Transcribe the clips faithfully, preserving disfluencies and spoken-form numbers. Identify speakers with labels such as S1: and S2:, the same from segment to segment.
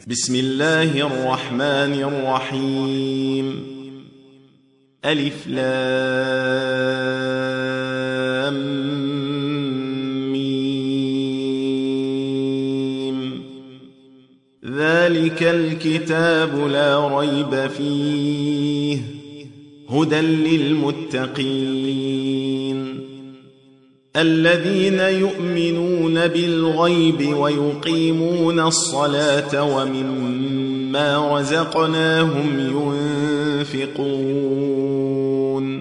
S1: بسم الله الرحمن الرحيم. ألف لام ميم. ذلك الكتاب لا ريب فيه هدى للمتقين الذين يؤمنون بالغيب ويقيمون الصلاة ومما رزقناهم ينفقون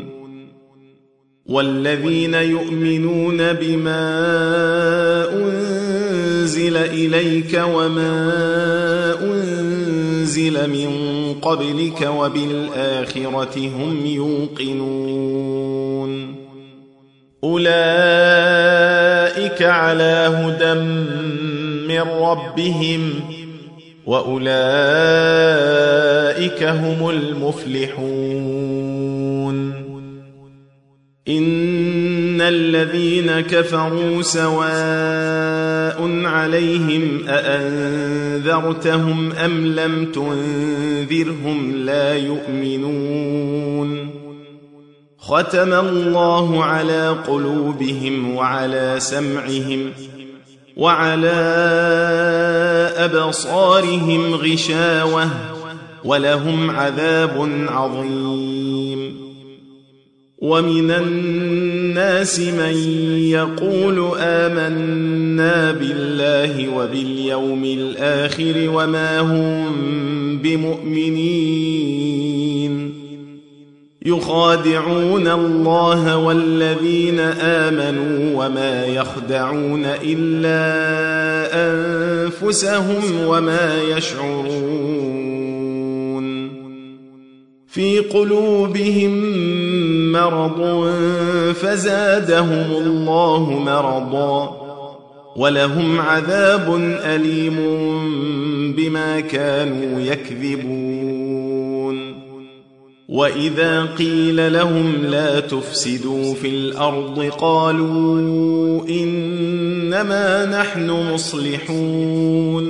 S1: والذين يؤمنون بما أنزل إليك وما أنزل من قبلك وبالآخرة هم يوقنون أولئك على هدى من ربهم وأولئك هم المفلحون. إن الذين كفروا سواء عليهم أأنذرتهم أم لم تنذرهم لا يؤمنون. ختم الله على قلوبهم وعلى سمعهم وعلى أبصارهم غشاوة ولهم عذاب عظيم. ومن الناس من يقول آمنا بالله وباليوم الآخر وما هم بمؤمنين يخادعون الله والذين آمنوا وما يخدعون إلا أنفسهم وما يشعرون. في قلوبهم مرض فزادهم الله مرضا ولهم عذاب أليم بما كانوا يكذبون. وإذا قيل لهم لا تفسدوا في الأرض قالوا إنما نحن مصلحون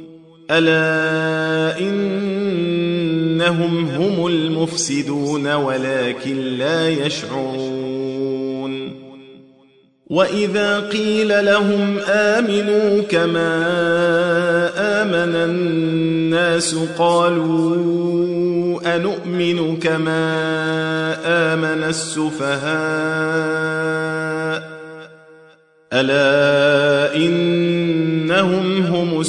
S1: ألا إنهم هم المفسدون ولكن لا يشعرون. وإذا قيل لهم آمنوا كما آمن الناس قالوا أنؤمن كما آمن السفهاء ألا إنهم هم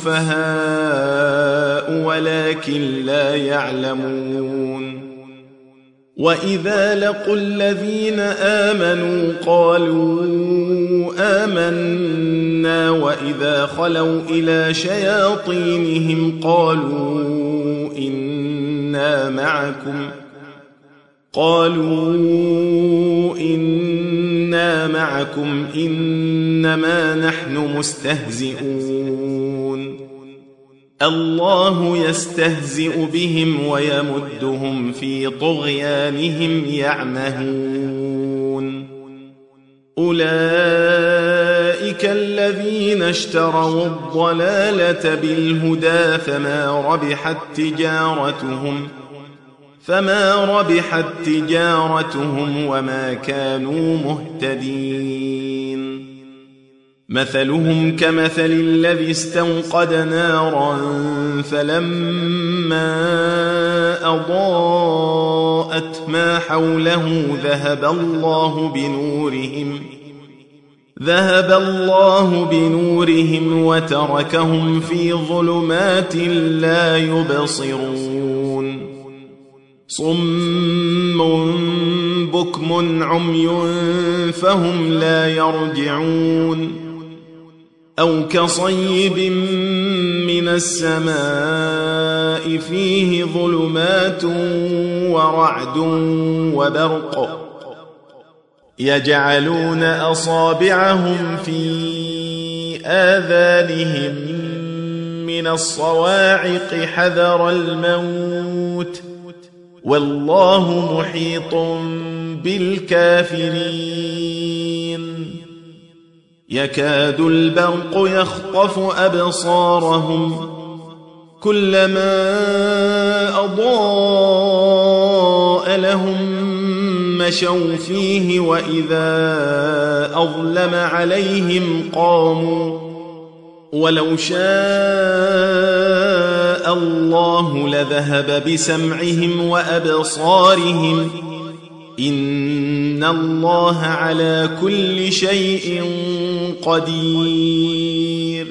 S1: السفهاء ولكن لا يعلمون. وإذا لقوا الذين آمنوا قالوا آمنا وإذا خلوا إلى شياطينهم قالوا إنا معكم قالوا إنا معكم إنما نحن مستهزئون. الله يستهزئ بهم ويمدهم في طغيانهم يعمهون. أولئك الذين اشتروا الضلالة بالهدى فما ربحت تجارتهم فما ربحت تجارتهم وما كانوا مهتدين. مثلهم كمثل الذي استوقد نارا فلما أضاءت ما حوله ذهب الله بنورهم ذهب الله بنورهم وتركهم في ظلمات لا يبصرون. صم بكم عمي فهم لا يرجعون. أو كصيب من السماء فيه ظلمات ورعد وبرق يجعلون أصابعهم في آذانهم من الصواعق حذر الموت والله محيط بالكافرين. يكاد البرق يخطف أبصارهم كلما أضاء لهم مشوا فيه وإذا أظلم عليهم قاموا ولو شاء الله لذهب بسمعهم وأبصارهم إن الله على كل شيء قدير.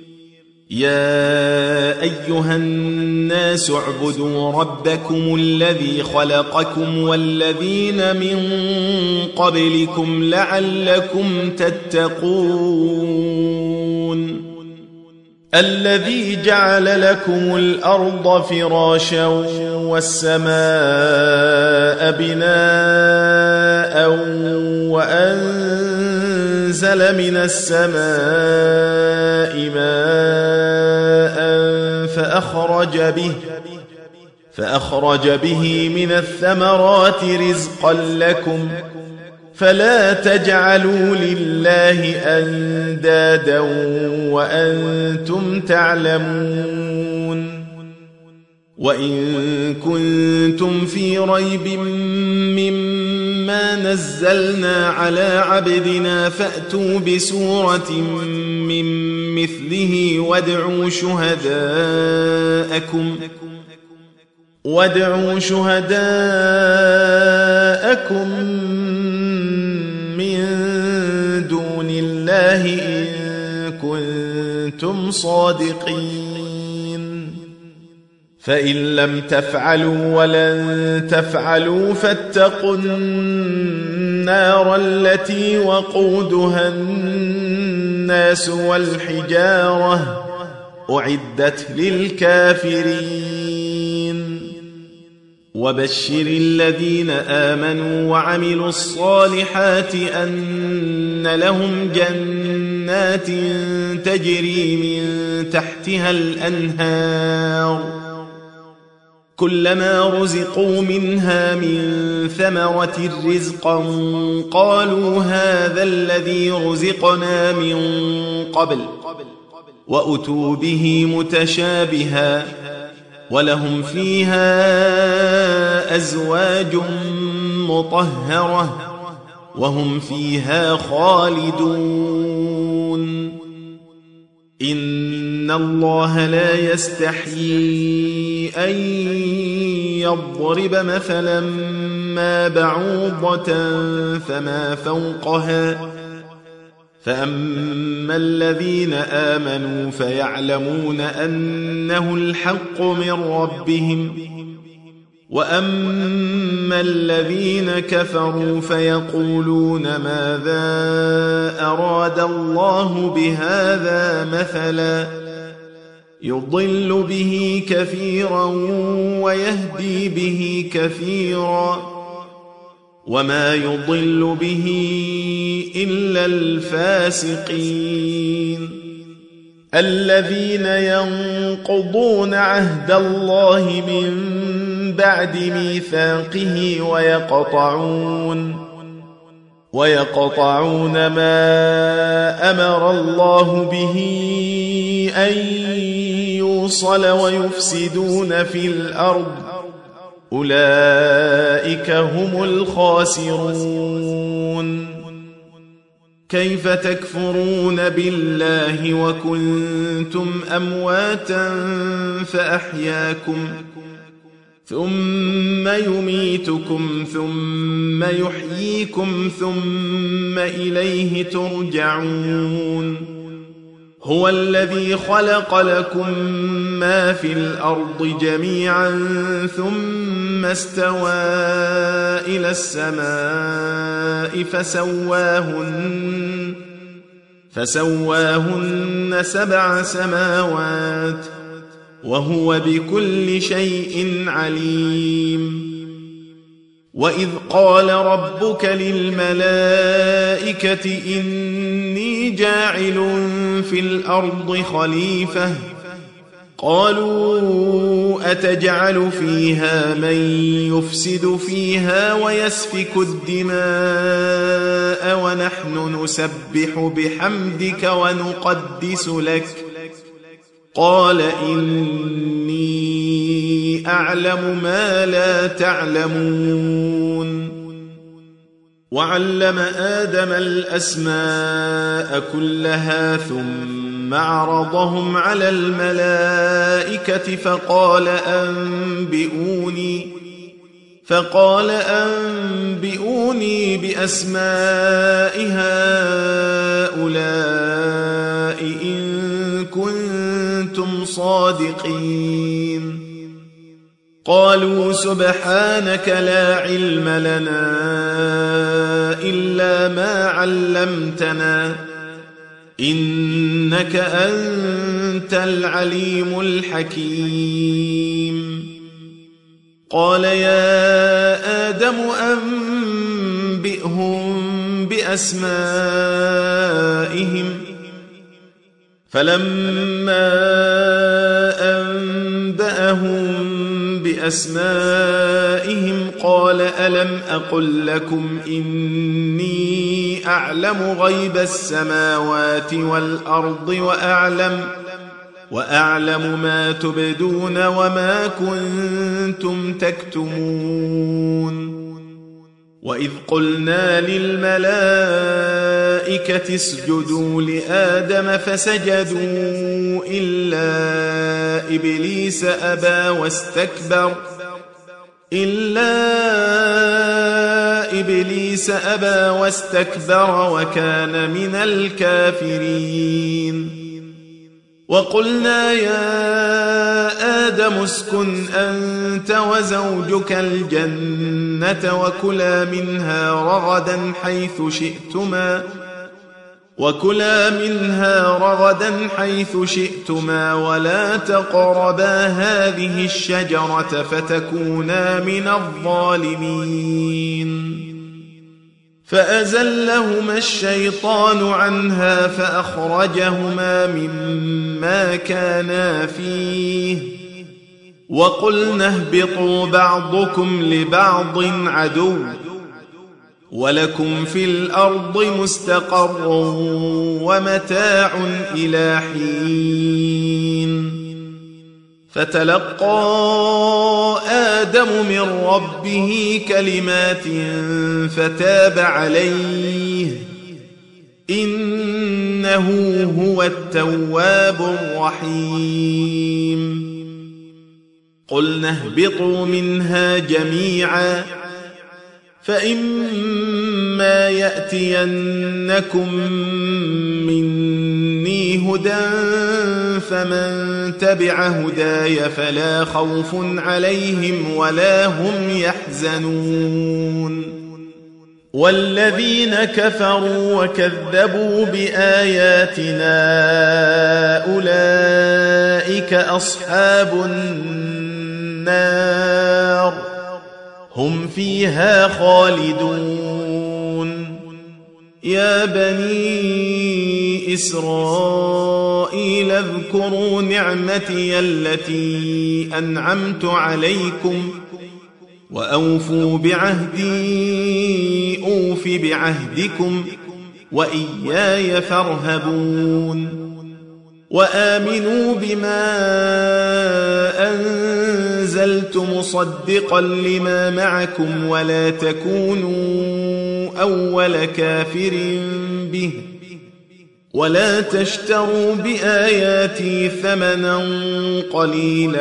S1: يا أيها الناس اعبدوا ربكم الذي خلقكم والذين من قبلكم لعلكم تتقون. الذي جعل لكم الأرض فراشا والسماء بناء وأنزل من السماء ماء فأخرج به فأخرج به من الثمرات رزقا لكم فلا تجعلوا لله أندادا وأنتم تعلمون. وإن كنتم في ريب مما نزلنا على عبدنا فأتوا بسورة من مثله وادعوا شهداءكم وادعوا شهداءكم من دون الله إن كنتم صادقين. فإن لم تفعلوا ولن تفعلوا فاتقوا النار التي وقودها الناس والحجارة أعدت للكافرين. وبشر الذين آمنوا وعملوا الصالحات أن لهم جنات تجري من تحتها الأنهار كلما رزقوا منها من ثمرة رزقا قالوا هذا الذي رزقنا من قبل وأتوا به متشابها ولهم فيها أزواج مطهرة وهم فيها خالدون. إن الله لا يستحيي أن يضرب مثلا ما بعوضة فما فوقها فأما الذين آمنوا فيعلمون أنه الحق من ربهم وأما الذين كفروا فيقولون ماذا أراد الله بهذا مثلا يضل به كثيرا ويهدي به كثيرا وما يضل به إلا الفاسقين الذين ينقضون عهد الله من بعد ميثاقه ويقطعون ويقطعون ما أمر الله به أن يوصل ويفسدون في الأرض أولئك هم الخاسرون. كيف تكفرون بالله وكنتم أمواتا فأحياكم ثم يميتكم ثم يحييكم ثم إليه ترجعون. هو الذي خلق لكم ما في الأرض جميعا ثم استوى إلى السماء فسواهن فسواهن سبع سماوات وهو بكل شيء عليم. وإذ قال ربك للملائكة إني جاعل في الأرض خليفة قالوا أتجعل فيها من يفسد فيها ويسفك الدماء ونحن نسبح بحمدك ونقدس لك قال إني أعلم ما لا تعلمون وعلم آدم الأسماء كلها ثم عرضهم على الملائكة فقال أنبئوني فقال أنبئوني بأسماء هؤلاء إن كنتم صادقين قالوا سبحانك لا علم لنا إلا ما علمتنا إنك أنت العليم الحكيم قال يا آدم أنبئهم بأسمائهم فلما أنبأهم بأسمائهم قال ألم أقل لكم إني أعلم غيب السماوات والأرض وأعلم وأعلم ما تبدون وما كنتم تكتمون وإذ قلنا للملائكة اسجدوا لآدم فسجدوا إلا إبليس أبى واستكبر إلا إبليس أبى واستكبر وكان من الكافرين وقلنا يا آدم اسكن أنت وزوجك الجنة وكلا منها رغدا حيث شئتما وكلا منها رغدا حيث شئتما ولا تقربا هذه الشجرة فتكونا من الظالمين فأزلهما الشيطان عنها فأخرجهما مما كانا فيه وقلنا اهبطوا بعضكم لبعض عدو ولكم في الأرض مستقر ومتاع إلى حين فتلقى آدم من ربه كلمات فتاب عليه إنه هو التواب الرحيم قلنا اهبطوا منها جميعا فإما يأتينكم مني هدى فمن تبع هداي فلا خوف عليهم ولا هم يحزنون والذين كفروا وكذبوا بآياتنا أولئك أصحاب النار هم فيها خالدون يا بني إسرائيل اذكروا نعمتي التي أنعمت عليكم وأوفوا بعهدي أوف بعهدكم وإياي فارهبون وآمنوا بما أنزلت مصدقا لما معكم ولا تكونوا أول كافر به ولا تشتروا بآياتي ثمنا قليلا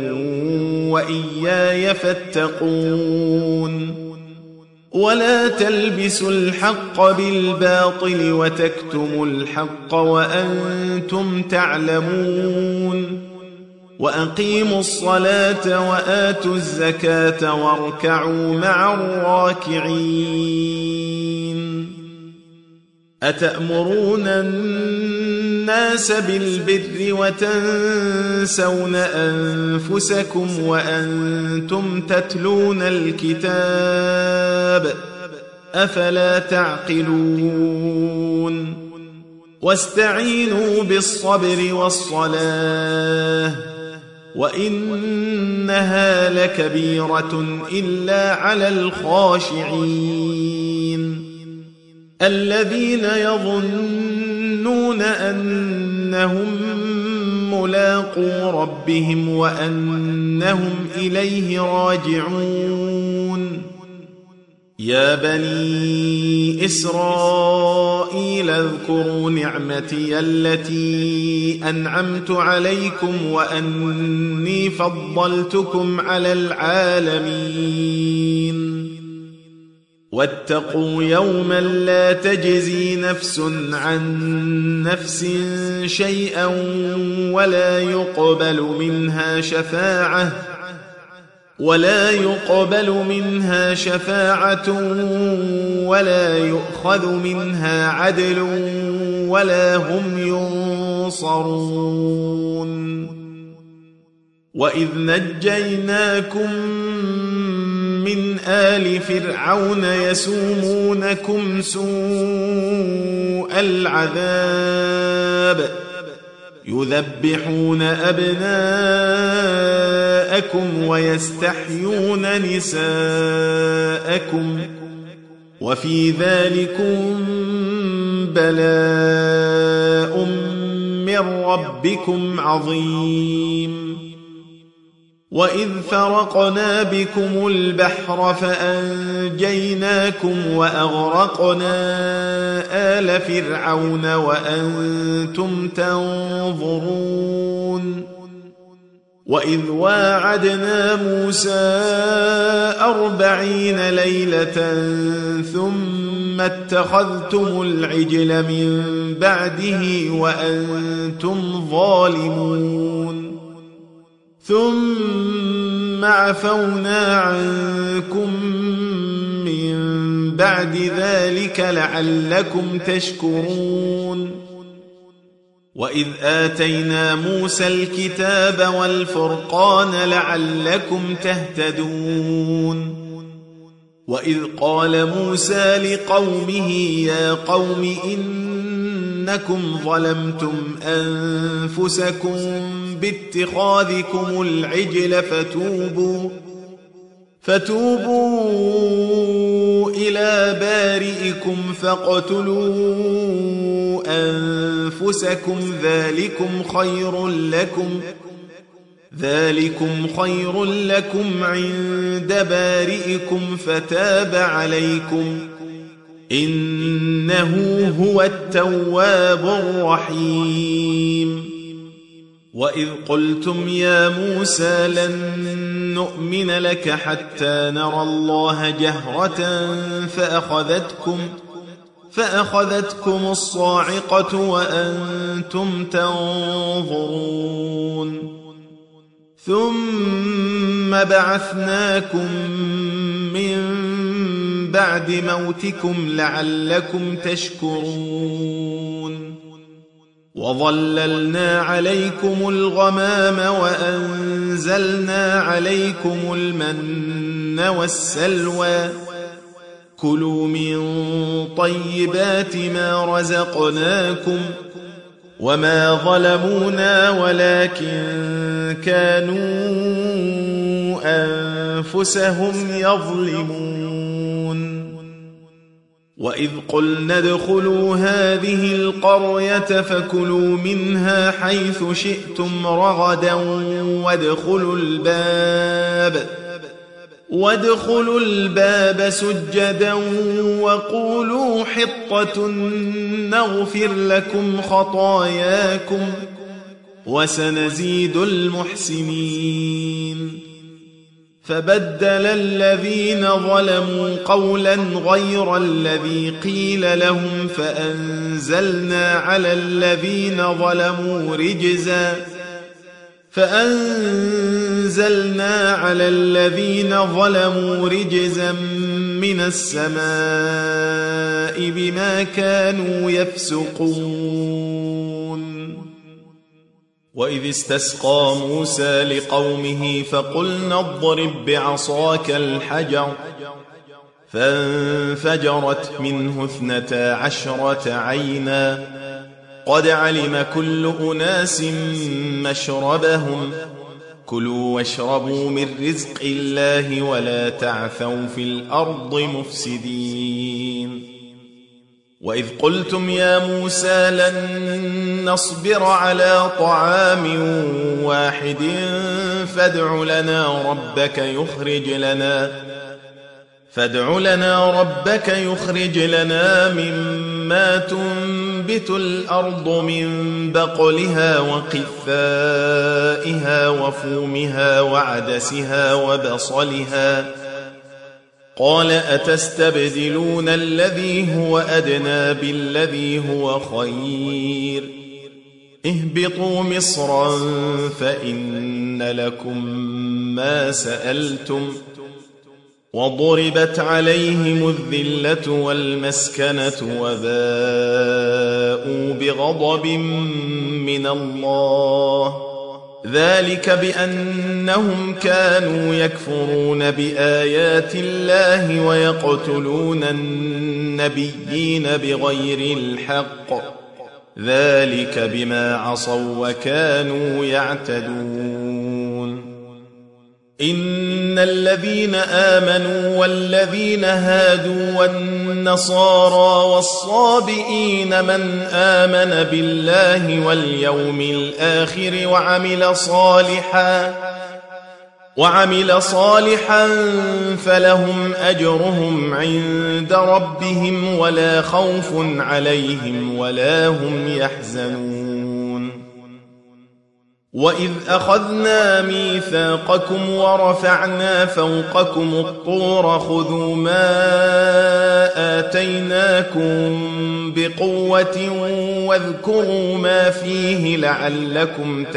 S1: وإياي فاتقون ولا تلبسوا الحق بالباطل وتكتموا الحق وأنتم تعلمون وأقيموا الصلاة وآتوا الزكاة واركعوا مع الراكعين أتأمرون الناس بالبر وتنسون أنفسكم وأنتم تتلون الكتاب أفلا تعقلون واستعينوا بالصبر والصلاة وإنها لكبيرة إلا على الخاشعين الذين يظنون أنهم ملاقو ربهم وأنهم إليه راجعون. يا بني إسرائيل اذكروا نعمتي التي أنعمت عليكم وأني فضلتكم على العالمين. واتقوا يوما لا تجزي نفس عن نفس شيئا ولا يقبل منها شفاعة ولا يقبل منها شفاعة ولا يؤخذ منها عدل ولا هم ينصرون. وإذ نجيناكم من آل فرعون يسومونكم سوء العذاب يذبحون أبناءكم ويستحيون نساءكم وفي ذلكم بلاء من ربكم عظيم. وإذ فرقنا بكم البحر فأنجيناكم وأغرقنا آل فرعون وأنتم تنظرون. وإذ واعدنا موسى أربعين ليلة ثم اتخذتم العجل من بعده وأنتم ظالمون ثم عفونا عنكم من بعد ذلك لعلكم تشكرون. وإذ آتينا موسى الكتاب والفرقان لعلكم تهتدون. وإذ قال موسى لقومه يا قوم إنكم ظلمتم أنفسكم باتخاذكم العجل فتوبوا فتوبوا إلى بارئكم فاقتلوا أنفسكم ذلكم خير لكم ذلكم خير لكم عند بارئكم فتاب عليكم إنه هو التواب الرحيم. وإذ قلتم يا موسى لن نؤمن لك حتى نرى الله جهرة فأخذتكم فأخذتكم الصاعقة وأنتم تنظرون. ثم بعثناكم من بعد موتكم لعلكم تشكرون. وظللنا عليكم الغمام وأنزلنا عليكم المن والسلوى كلوا من طيبات ما رزقناكم وما ظلمونا ولكن كانوا أنفسهم يظلمون. وإذ قلنا ادخلوا هذه القرية فكلوا منها حيث شئتم رغدا وادخلوا الباب وادخلوا الباب سجدا وقولوا حطة نغفر لكم خطاياكم وسنزيد المحسنين. فبدل الذين ظلموا قولا غير الذي قيل لهم فأنزلنا على الذين ظلموا رجزا فأنزلنا على الذين ظلموا رجزا من السماء بما كانوا يفسقون. وإذ استسقى موسى لقومه فقلنا اضرب بعصاك الحجر فانفجرت منه اثنتا عشرة عينا قد علم كل أناس مشربهم كلوا واشربوا من رزق الله ولا تعثوا في الأرض مفسدين. وإذ قلتم يا موسى لن نصبر على طعام واحد فادع لنا ربك يخرج لنا فادع لنا ربك يخرج لنا مما تنبت الأرض من بقلها وقثائها وفومها وعدسها وبصلها قال أتستبدلون الذي هو أدنى بالذي هو خير اهبطوا مصرا فإن لكم ما سألتم وضربت عليهم الذلة والمسكنة وباءوا بغضب من الله ذلك بأنهم كانوا يكفرون بآيات الله ويقتلون النبيين بغير الحق ذلك بما عصوا وكانوا يعتدون إن الذين آمنوا والذين هادوا والنصارى والصابئين من آمن بالله واليوم الآخر وعمل صالحا وعمل صالحا فلهم أجرهم عند ربهم ولا خوف عليهم ولا هم يحزنون وإذ أخذنا ميثاقكم ورفعنا فوقكم الطور خذوا ما آتيناكم بقوة واذكروا ما فيه لعلكم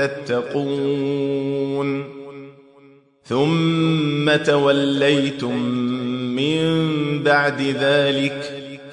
S1: تتقون ثم توليتم من بعد ذلك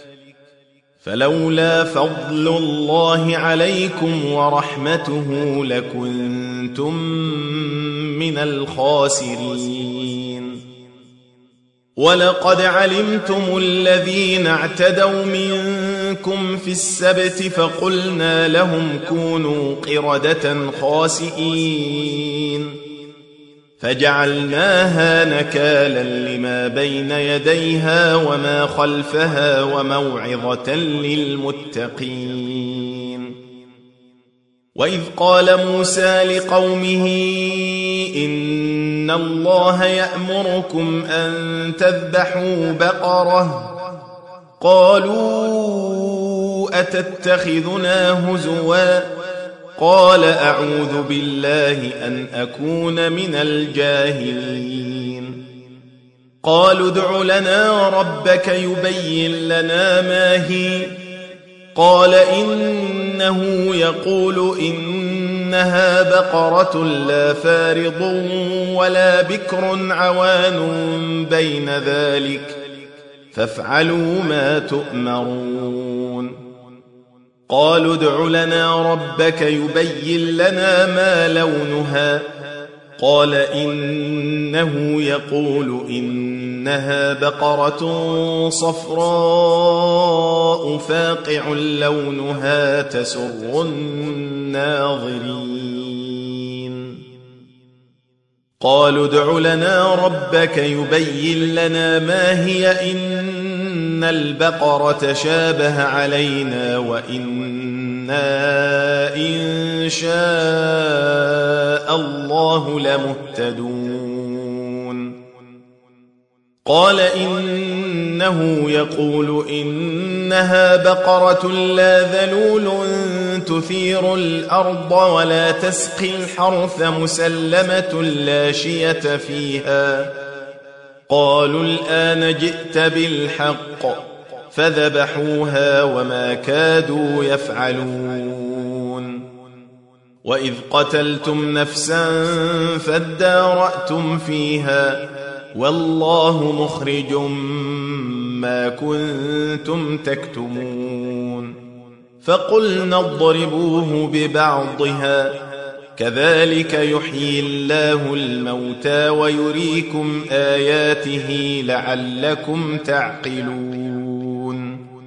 S1: فلولا فضل الله عليكم ورحمته لكنتم من الخاسرين ولقد علمتم الذين اعتدوا منكم في السبت فقلنا لهم كونوا قردة خاسئين فجعلناها نكالا لما بين يديها وما خلفها وموعظة للمتقين وإذ قال موسى لقومه إن الله يأمركم أن تذبحوا بقرة قالوا أتتخذنا هزوا قال أعوذ بالله أن أكون من الجاهلين قالوا ادع لنا ربك يبين لنا ما هي قال إنه يقول إنها بقرة لا فارض ولا بكر عوان بين ذلك فافعلوا ما تؤمرون قالوا ادع لنا ربك يبين لنا ما لونها قال إنه يقول إنها بقرة صفراء فاقع لونها تسر الناظرين قالوا ادع لنا ربك يبين لنا ما هي إن البقرة شابه علينا وإنا إن شاء الله لمهتدون قال إنه يقول إنها بقرة لا ذلول تثير الأرض ولا تسقي الحرث مسلمة لا شية فيها قالوا الآن جئت بالحق فذبحوها وما كادوا يفعلون وإذ قتلتم نفسا فادارأتم فيها والله مخرج ما كنتم تكتمون فقلنا اضربوه ببعضها كذلك يحيي الله الموتى ويريكم آياته لعلكم تعقلون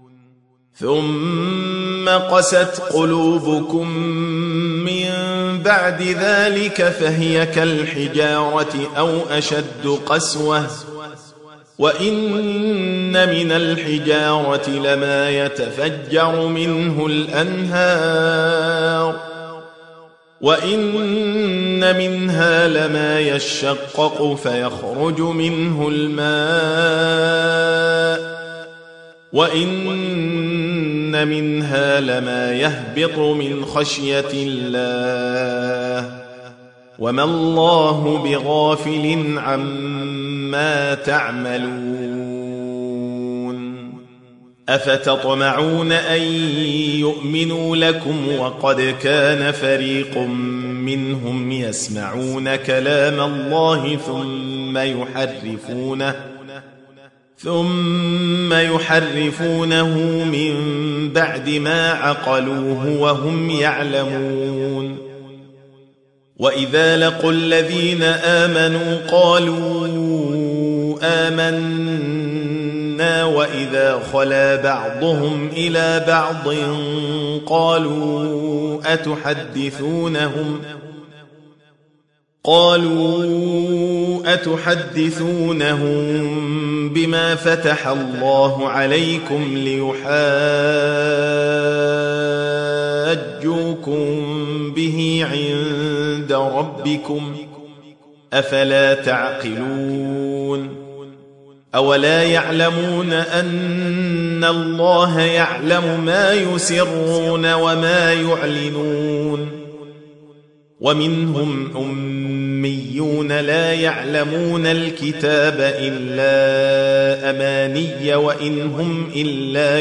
S1: ثم قست قلوبكم من بعد ذلك فهي كالحجارة أو أشد قسوة وإن من الحجارة لما يتفجر منه الأنهار وإن منها لما يشقق فيخرج منه الماء وإن منها لما يهبط من خشية الله وما الله بغافل عما تعملون أفتطمعون أن يؤمنوا لكم وقد كان فريق منهم يسمعون كلام الله ثم يحرفونه ثم يحرفونه من بعد ما عقلوه وهم يعلمون وإذا لقوا الذين آمنوا قالوا آمنا وإذا خلا بعضهم إلى بعض قالوا أتحدثونهم قالوا أتحدثونهم بما فتح الله عليكم ليحاجوكم به عند ربكم أفلا تعقلون أولا يعلمون أن الله يعلم ما يسرون وما يعلنون ومنهم أميون لا يعلمون الكتاب إلا أماني وإن هم إلا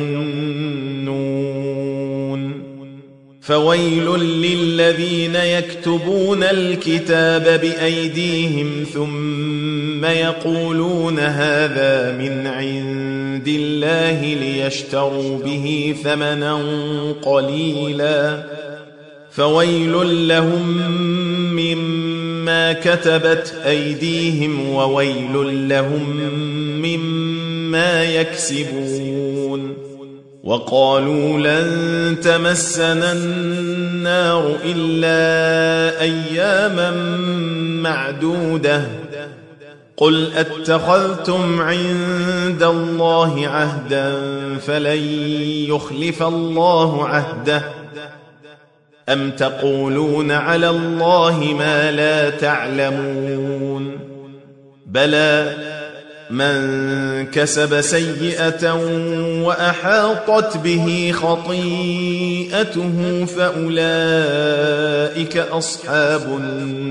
S1: يظنون فويل للذين يكتبون الكتاب بأيديهم ثم يقولون هذا من عند الله ليشتروا به ثمنا قليلا فويل لهم مما كتبت أيديهم وويل لهم مما يكسبون وقالوا لن تمسنا النار إلا أياما معدودة قل أتخذتم عند الله عهدا فلن يخلف الله عهده أم تقولون على الله ما لا تعلمون بلى من كسب سيئة وأحاطت به خطيئته فأولئك أصحاب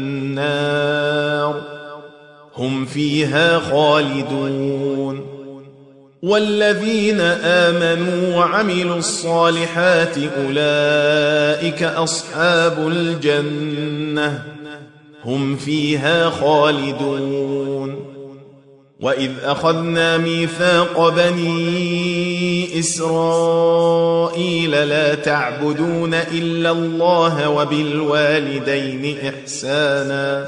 S1: النار هم فيها خالدون والذين آمنوا وعملوا الصالحات أولئك أصحاب الجنة هم فيها خالدون وإذ أخذنا ميثاق بني إسرائيل لا تعبدون إلا الله وبالوالدين إحسانا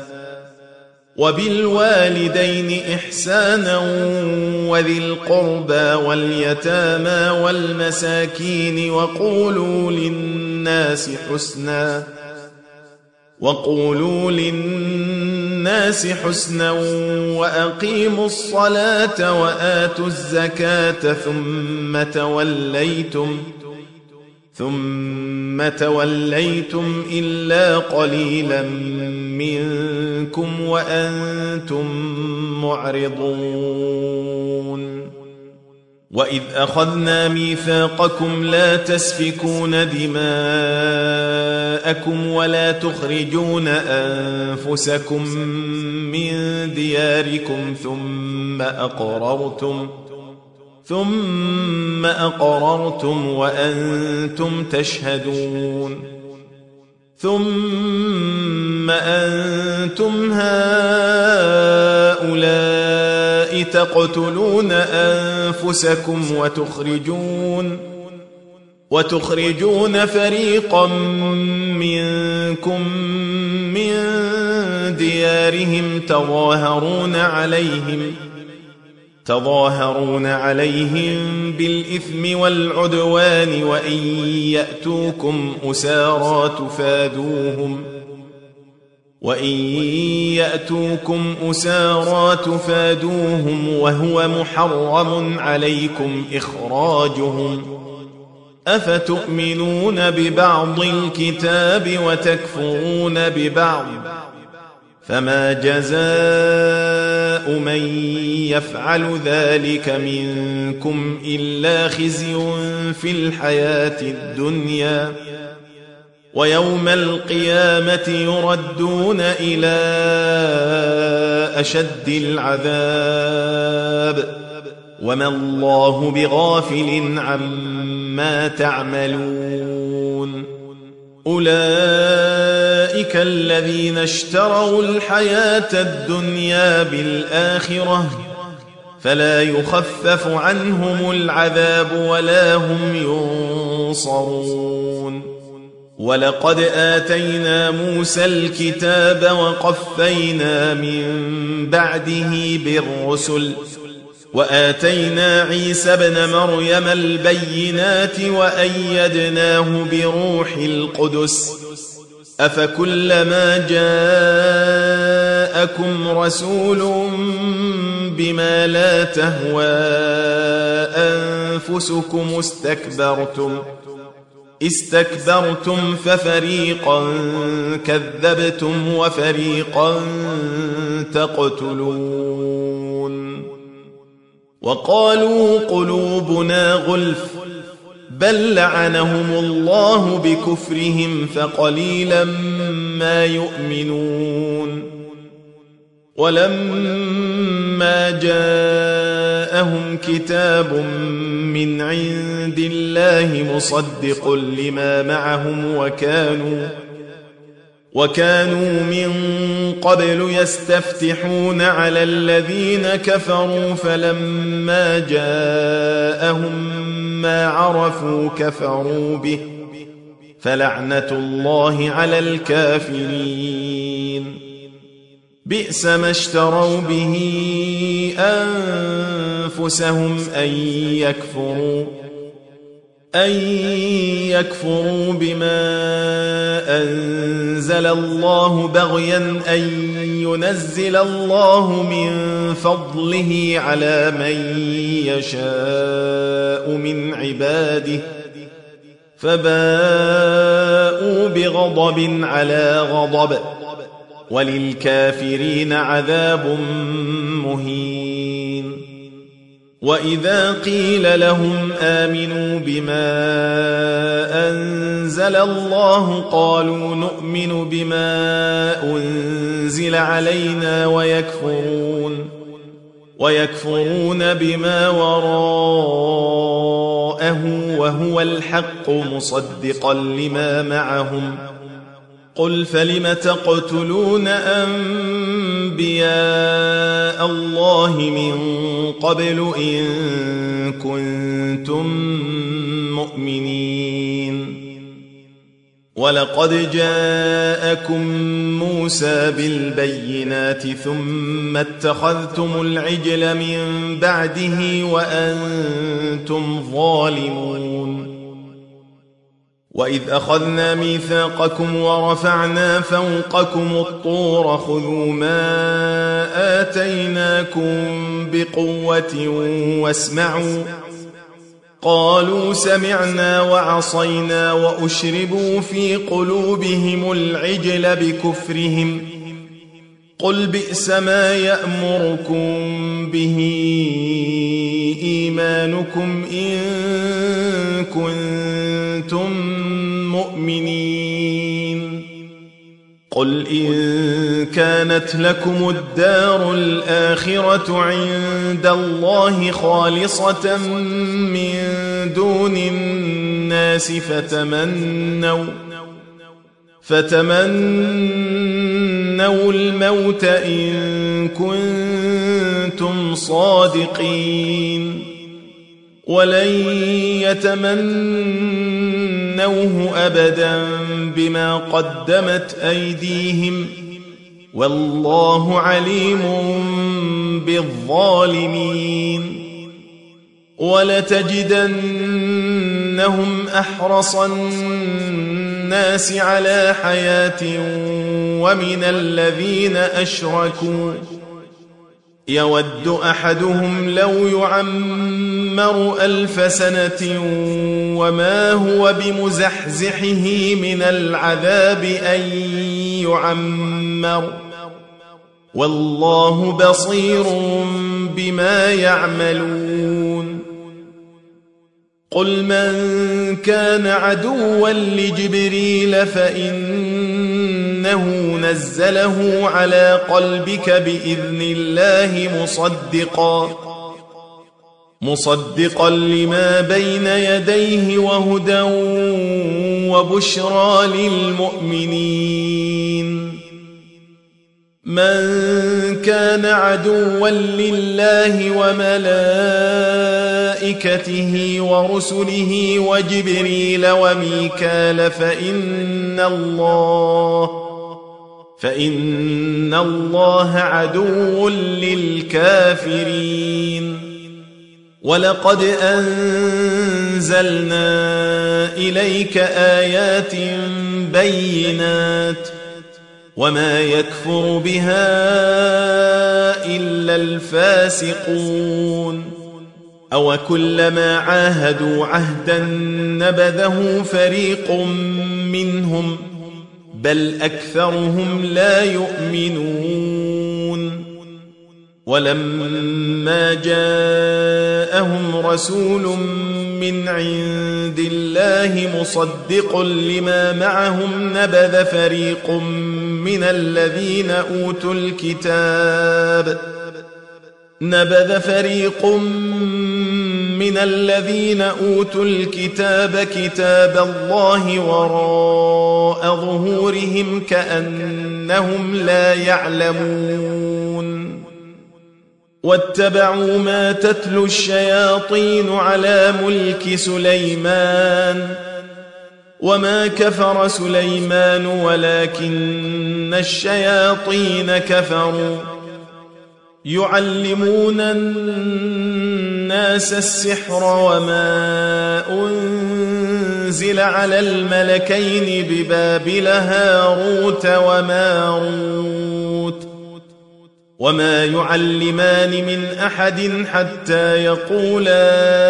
S1: وبالوالدين إحسانا وذي القربى واليتامى والمساكين وقولوا للناس حسنا وقولوا للناس حسنا وأقيموا الصلاة وآتوا الزكاة ثم توليتم ثم توليتم إلا قليلا منكم وأنتم معرضون وإذ أخذنا ميثاقكم لا تسفكون دماءكم ولا تخرجون أنفسكم من دياركم ثم أقررتم ثم أقررتم وأنتم تشهدون ثم أنتم هؤلاء تقتلون أنفسكم وتخرجون وتخرجون فريقا منكم من ديارهم تظاهرون عليهم تظاهرون عليهم بالإثم والعدوان وإن يأتوكم أسارى تفادوهم وإن يأتوكم أسارى تفادوهم وهو محرم عليكم إخراجهم أفتؤمنون ببعض الكتاب وتكفرون ببعض فما جزاء من يفعل ذلك منكم إلا خزي في الحياة الدنيا ويوم القيامة يردون إلى أشد العذاب وما الله بغافل عما تعملون أولئك الذين اشتروا الحياة الدنيا بالآخرة فلا يخفف عنهم العذاب ولا هم ينصرون ولقد آتينا موسى الكتاب وقفينا من بعده بالرسل وآتينا عيسى ابن مريم البينات وأيدناه بروح القدس أفكلما جاءكم رسول بما لا تهوى أنفسكم استكبرتم استكبرتم ففريقا كذبتم وفريقا تقتلون وقالوا قلوبنا غلف بل لعنهم الله بكفرهم فقليلا ما يؤمنون ولما جاءهم كتاب من عند الله مصدق لما معهم وكانوا وكانوا من قبل يستفتحون على الذين كفروا فلما جاءهم ما عرفوا كفروا به فلعنة الله على الكافرين بئس ما اشتروا به أنفسهم أن يكفروا أن يكفروا بما أنزل الله بغيا أن ينزل الله من فضله على من يشاء من عباده فباءوا بغضب على غضب وللكافرين عذاب مهين وإذا قيل لهم آمنوا بما أنزل الله قالوا نؤمن بما أنزل علينا ويكفرون ويكفرون بما وراءه وهو الحق مصدقا لما معهم قل فلم تقتلون أنبياء الله من قبل إن كنتم مؤمنين ولقد جاءكم موسى بالبينات ثم اتخذتم العجل من بعده وأنتم ظالمون وإذ أخذنا ميثاقكم ورفعنا فوقكم الطور خذوا ما آتيناكم بقوة واسمعوا قالوا سمعنا وعصينا وأشربوا في قلوبهم العجل بكفرهم قل بئس ما يأمركم به إيمانكم إن كنتم مؤمنين قل إن كانت لكم الدار الآخرة عند الله خالصة من دون الناس فتمنوا فتمنوا الموت إن كنتم صادقين ولن يتمنوه أبدا بما قدمت أيديهم والله عليم بالظالمين ولتجدنهم أحرص الناس على حياة ومن الذين أشركوا يود أحدهم لو يعمر ألف سنة وما هو بمزحزحه من العذاب أن يعمر والله بصير بما يعملون قل من كان عدوا لجبريل فإنه نزله على قلبك بإذن الله مصدقا مصدقا لما بين يديه وهدى وبشرى للمؤمنين من كان عدوا لله وملائكته ورسله وجبريل وميكال فإن الله فإن الله عدو للكافرين ولقد أنزلنا إليك آيات بينات وما يكفر بها إلا الفاسقون أو كلما عاهدوا عهدا نبذه فريق منهم بل أكثرهم لا يؤمنون ولما جاءهم رسول من عند الله مصدق لما معهم نبذ فريق من الذين أوتوا الكتاب نبذ فريق من الذين أوتوا الكتاب كتاب الله وراء ظهورهم كأنهم لا يعلمون واتبعوا ما تتلو الشياطين على ملك سليمان وما كفر سليمان ولكن الشياطين كفروا يعلمون الناس السحر وما أنزل على الملكين ببابل هاروت وماروت وما يعلمان من أحد حتى يقولا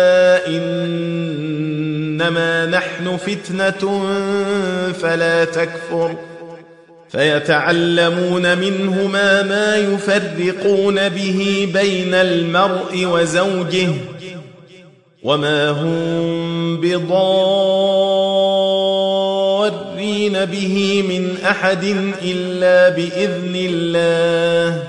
S1: إنما نحن فتنة فلا تكفر فيتعلمون منهما ما يفرقون به بين المرء وزوجه وما هم بضارين به من أحد إلا بإذن الله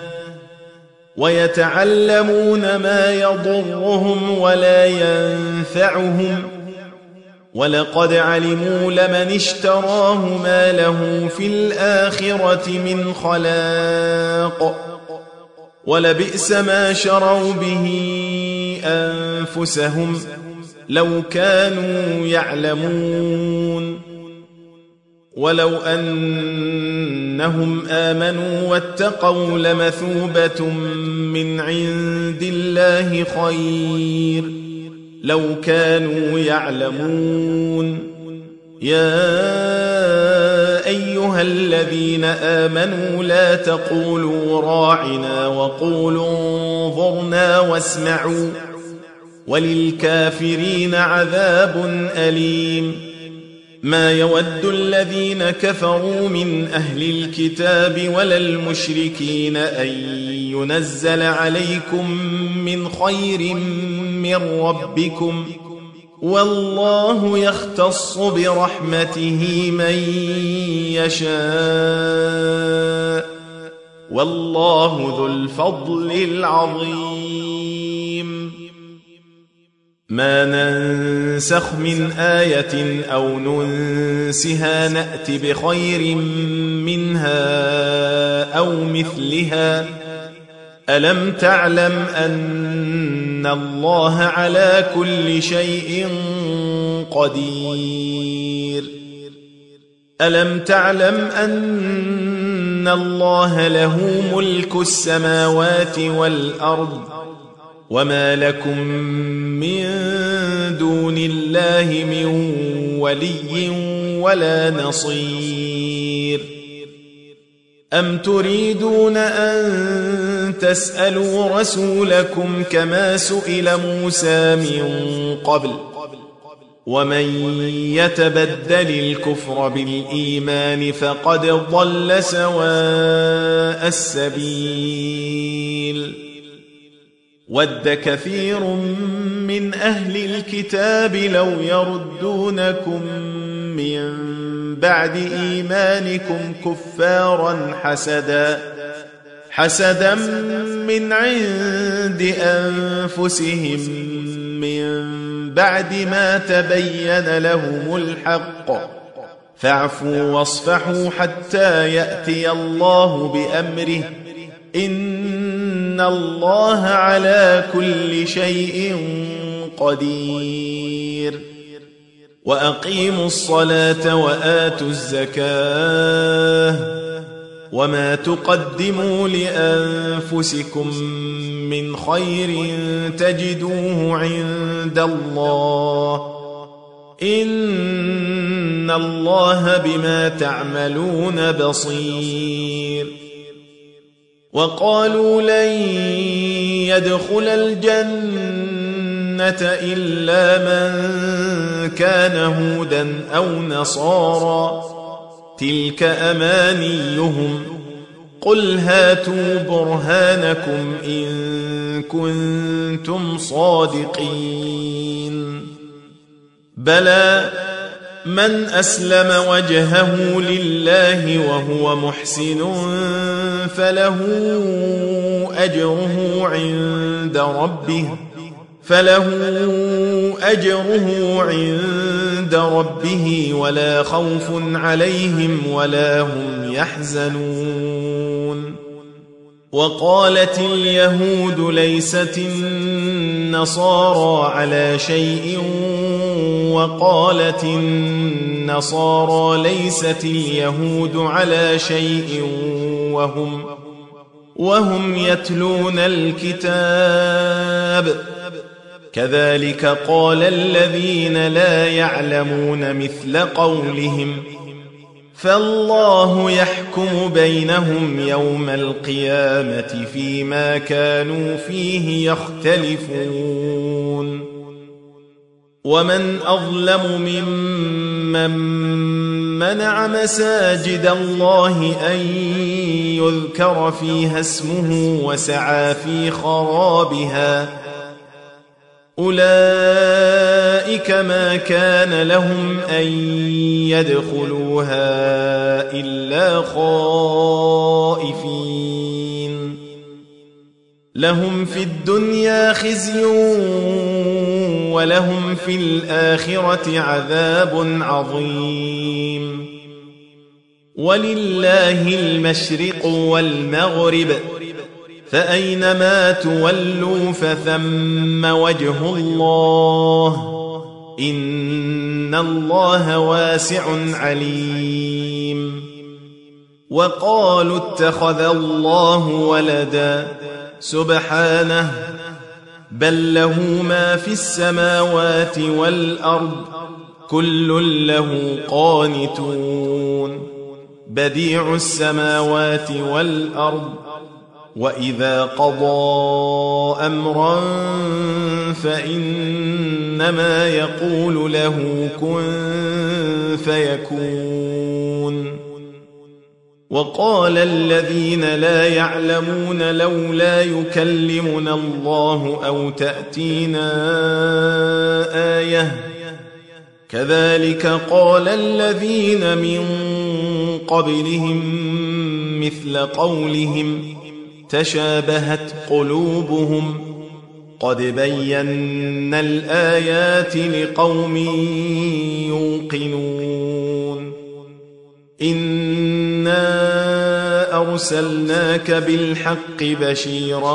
S1: ويتعلمون ما يضرهم ولا ينفعهم ولقد علموا لمن اشتراه ما له في الآخرة من خلاق ولبئس ما شروا به أنفسهم لو كانوا يعلمون ولو أنهم آمنوا واتقوا لمثوبة من عند الله خير لو كانوا يعلمون يا أيها الذين آمنوا لا تقولوا راعنا وقولوا انظرنا واسمعوا وللكافرين عذاب أليم ما يود الذين كفروا من أهل الكتاب ولا المشركين أن ينزل عليكم من خير من ربكم والله يختص برحمته من يشاء والله ذو الفضل العظيم ما ننسخ من آية أو ننسها نأت بخير منها أو مثلها ألم تعلم أن الله على كل شيء قدير ألم تعلم أن الله له ملك السماوات والأرض وما لكم من دون الله من ولي ولا نصير أم تريدون أن تسألوا رسولكم كما سئل موسى من قبل ومن يتبدل الكفر بالإيمان فقد ضل سواء السبيل ود كثير من أهل الكتاب لو يردونكم من بعد إيمانكم كفارا حسدا حسدا من عند أنفسهم من بعد ما تبين لهم الحق فاعفوا واصفحوا حتى يأتي الله بأمره إن الله على كل شيء قدير وأقيموا الصلاة وآتوا الزكاة وما تقدموا لأنفسكم من خير تجدوه عند الله إن الله بما تعملون بصير وقالوا لن يدخل الجنة إلا من كان هودا أو نصارى تلك أمانيهم قل هاتوا برهانكم إن كنتم صادقين بلى من أسلم وجهه لله وهو محسن فله أجره عند ربه فله أجره عند ربه ولا خوف عليهم ولا هم يحزنون وقالت اليهود ليست النصارى على شيء وقالت النصارى ليست اليهود على شيء وهم وهم يتلون الكتاب كذلك قال الذين لا يعلمون مثل قولهم فالله يحكم بينهم يوم القيامة فيما كانوا فيه يختلفون ومن أظلم ممن منع مساجد الله أن يذكر فيها اسمه وسعى في خرابها أولئك ما كان لهم أن يدخلوها إلا خائفين لهم في الدنيا خزي ولهم في الآخرة عذاب عظيم ولله المشرق والمغرب فأينما تولوا فثم وجه الله إن الله واسع عليم وقالوا اتخذ الله ولدا سبحانه بل له ما في السماوات والأرض كل له قانتون بديع السماوات والأرض وإذا قضى أمرا فإنما يقول له كن فيكون وقال الذين لا يعلمون لولا يكلمنا الله أو تأتينا آية كذلك قال الذين من قبلهم مثل قولهم تشابهت قلوبهم قد بينا الآيات لقوم يوقنون إنا أرسلناك بالحق بشيرا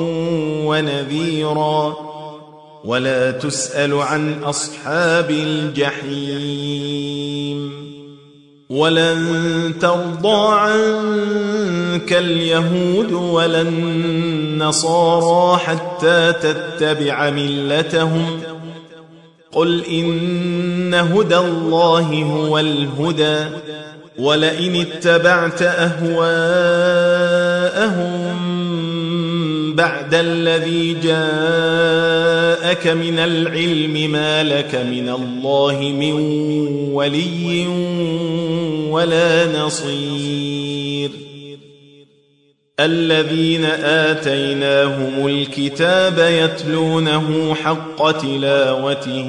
S1: ونذيرا ولا تسأل عن أصحاب الجحيم ولن ترضى عنك اليهود ولا النصارى حتى تتبع ملتهم قل إن هدى الله هو الهدى ولئن اتبعت أهواءهم بعد الذي جاءك من العلم ما لك من الله من ولي ولا نصير الذين آتيناهم الكتاب يتلونه حق تلاوته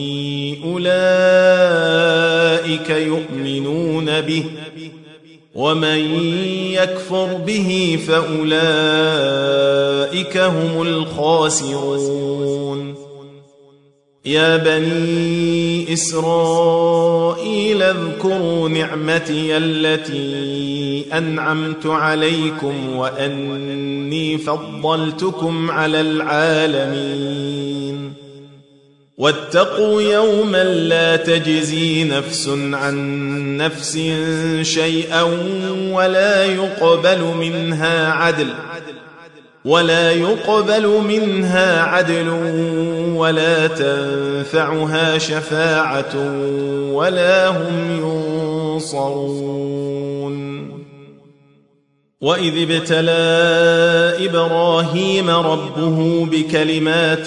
S1: أولئك يؤمنون به ومن يكفر به فأولئك هم الخاسرون يا بني إسرائيل اذكروا نعمتي التي أنعمت عليكم وأني فضلتكم على العالمين واتقوا يوما لا تجزي نفس عن نفس شيئا ولا يقبل منها عدل ولا يقبل منها عدل ولا تنفعها شفاعة ولا هم ينصرون وإذ ابتلى إبراهيم ربه بكلمات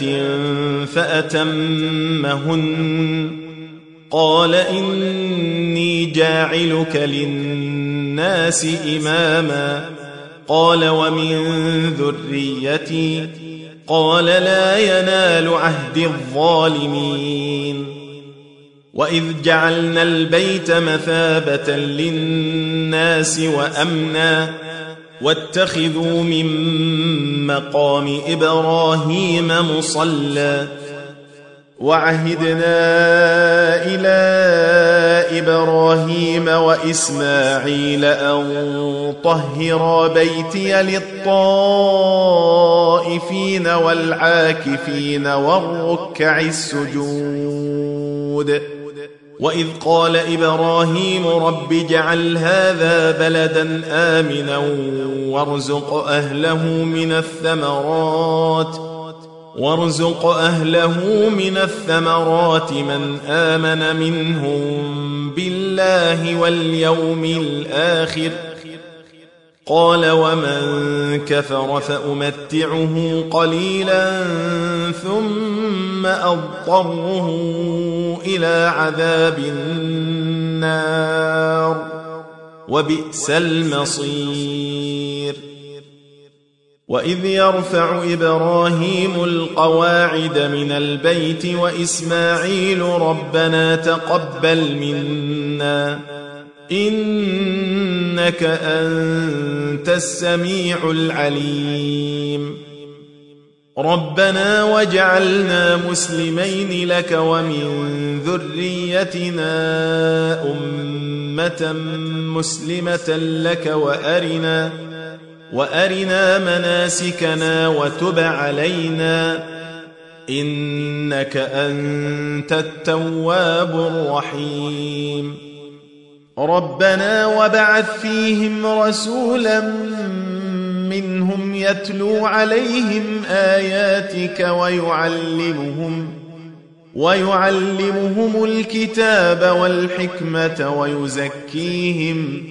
S1: فأتمهن قال إني جاعلك للناس إماما قال ومن ذريتي قال لا ينال عهد الظالمين وإذ جعلنا البيت مثابة للناس وأمنا واتخذوا من مقام إبراهيم مصلى وعهدنا إلى إبراهيم وإسماعيل أن طهرا بيتي للطائفين والعاكفين والركع السجود وإذ قال إبراهيم رب اجعل هذا بلدا آمنا وارزق أهله من الثمرات وارزق أهله من الثمرات من آمن منهم بالله واليوم الآخر قال ومن كفر فأمتعه قليلا ثم أضطره إلى عذاب النار وبئس المصير وإذ يرفع إبراهيم القواعد من البيت وإسماعيل ربنا تقبل منا إنك أنت السميع العليم ربنا وجعلنا مسلمين لك ومن ذريتنا أمة مسلمة لك وأرنا وأرنا مناسكنا وتب علينا إنك أنت التواب الرحيم ربنا وبعث فيهم رسولا منهم يتلو عليهم آياتك ويعلمهم ويعلمهم الكتاب والحكمة ويزكيهم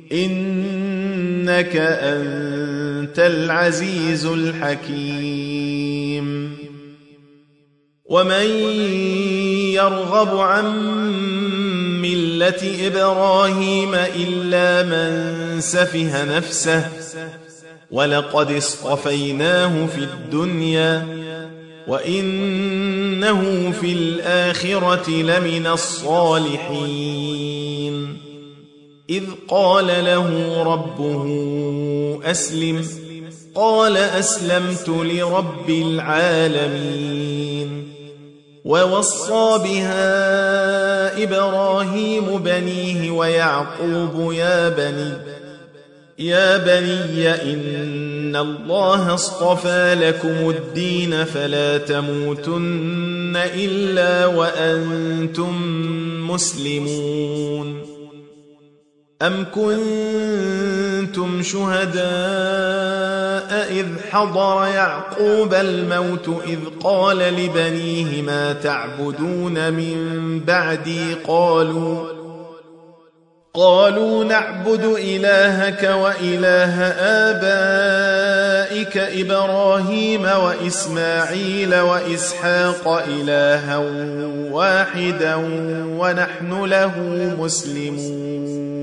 S1: إنك أنت العزيز الحكيم ومن يرغب عن ملة إبراهيم إلا من سفه نفسه ولقد اصطفيناه في الدنيا وإنه في الآخرة لمن الصالحين إذ قال له ربه أسلم قال أسلمت لرب العالمين ووصى بها إبراهيم بنيه ويعقوب يا بني يا بني إن الله اصطفى لكم الدين فلا تموتن إلا وأنتم مسلمون أم كنتم شهداء إذ حضر يعقوب الموت إذ قال لبنيه ما تعبدون من بعدي قالوا قالوا نعبد إلهك وإله آبائك إبراهيم وإسماعيل وإسحاق إلها واحدا ونحن له مسلمون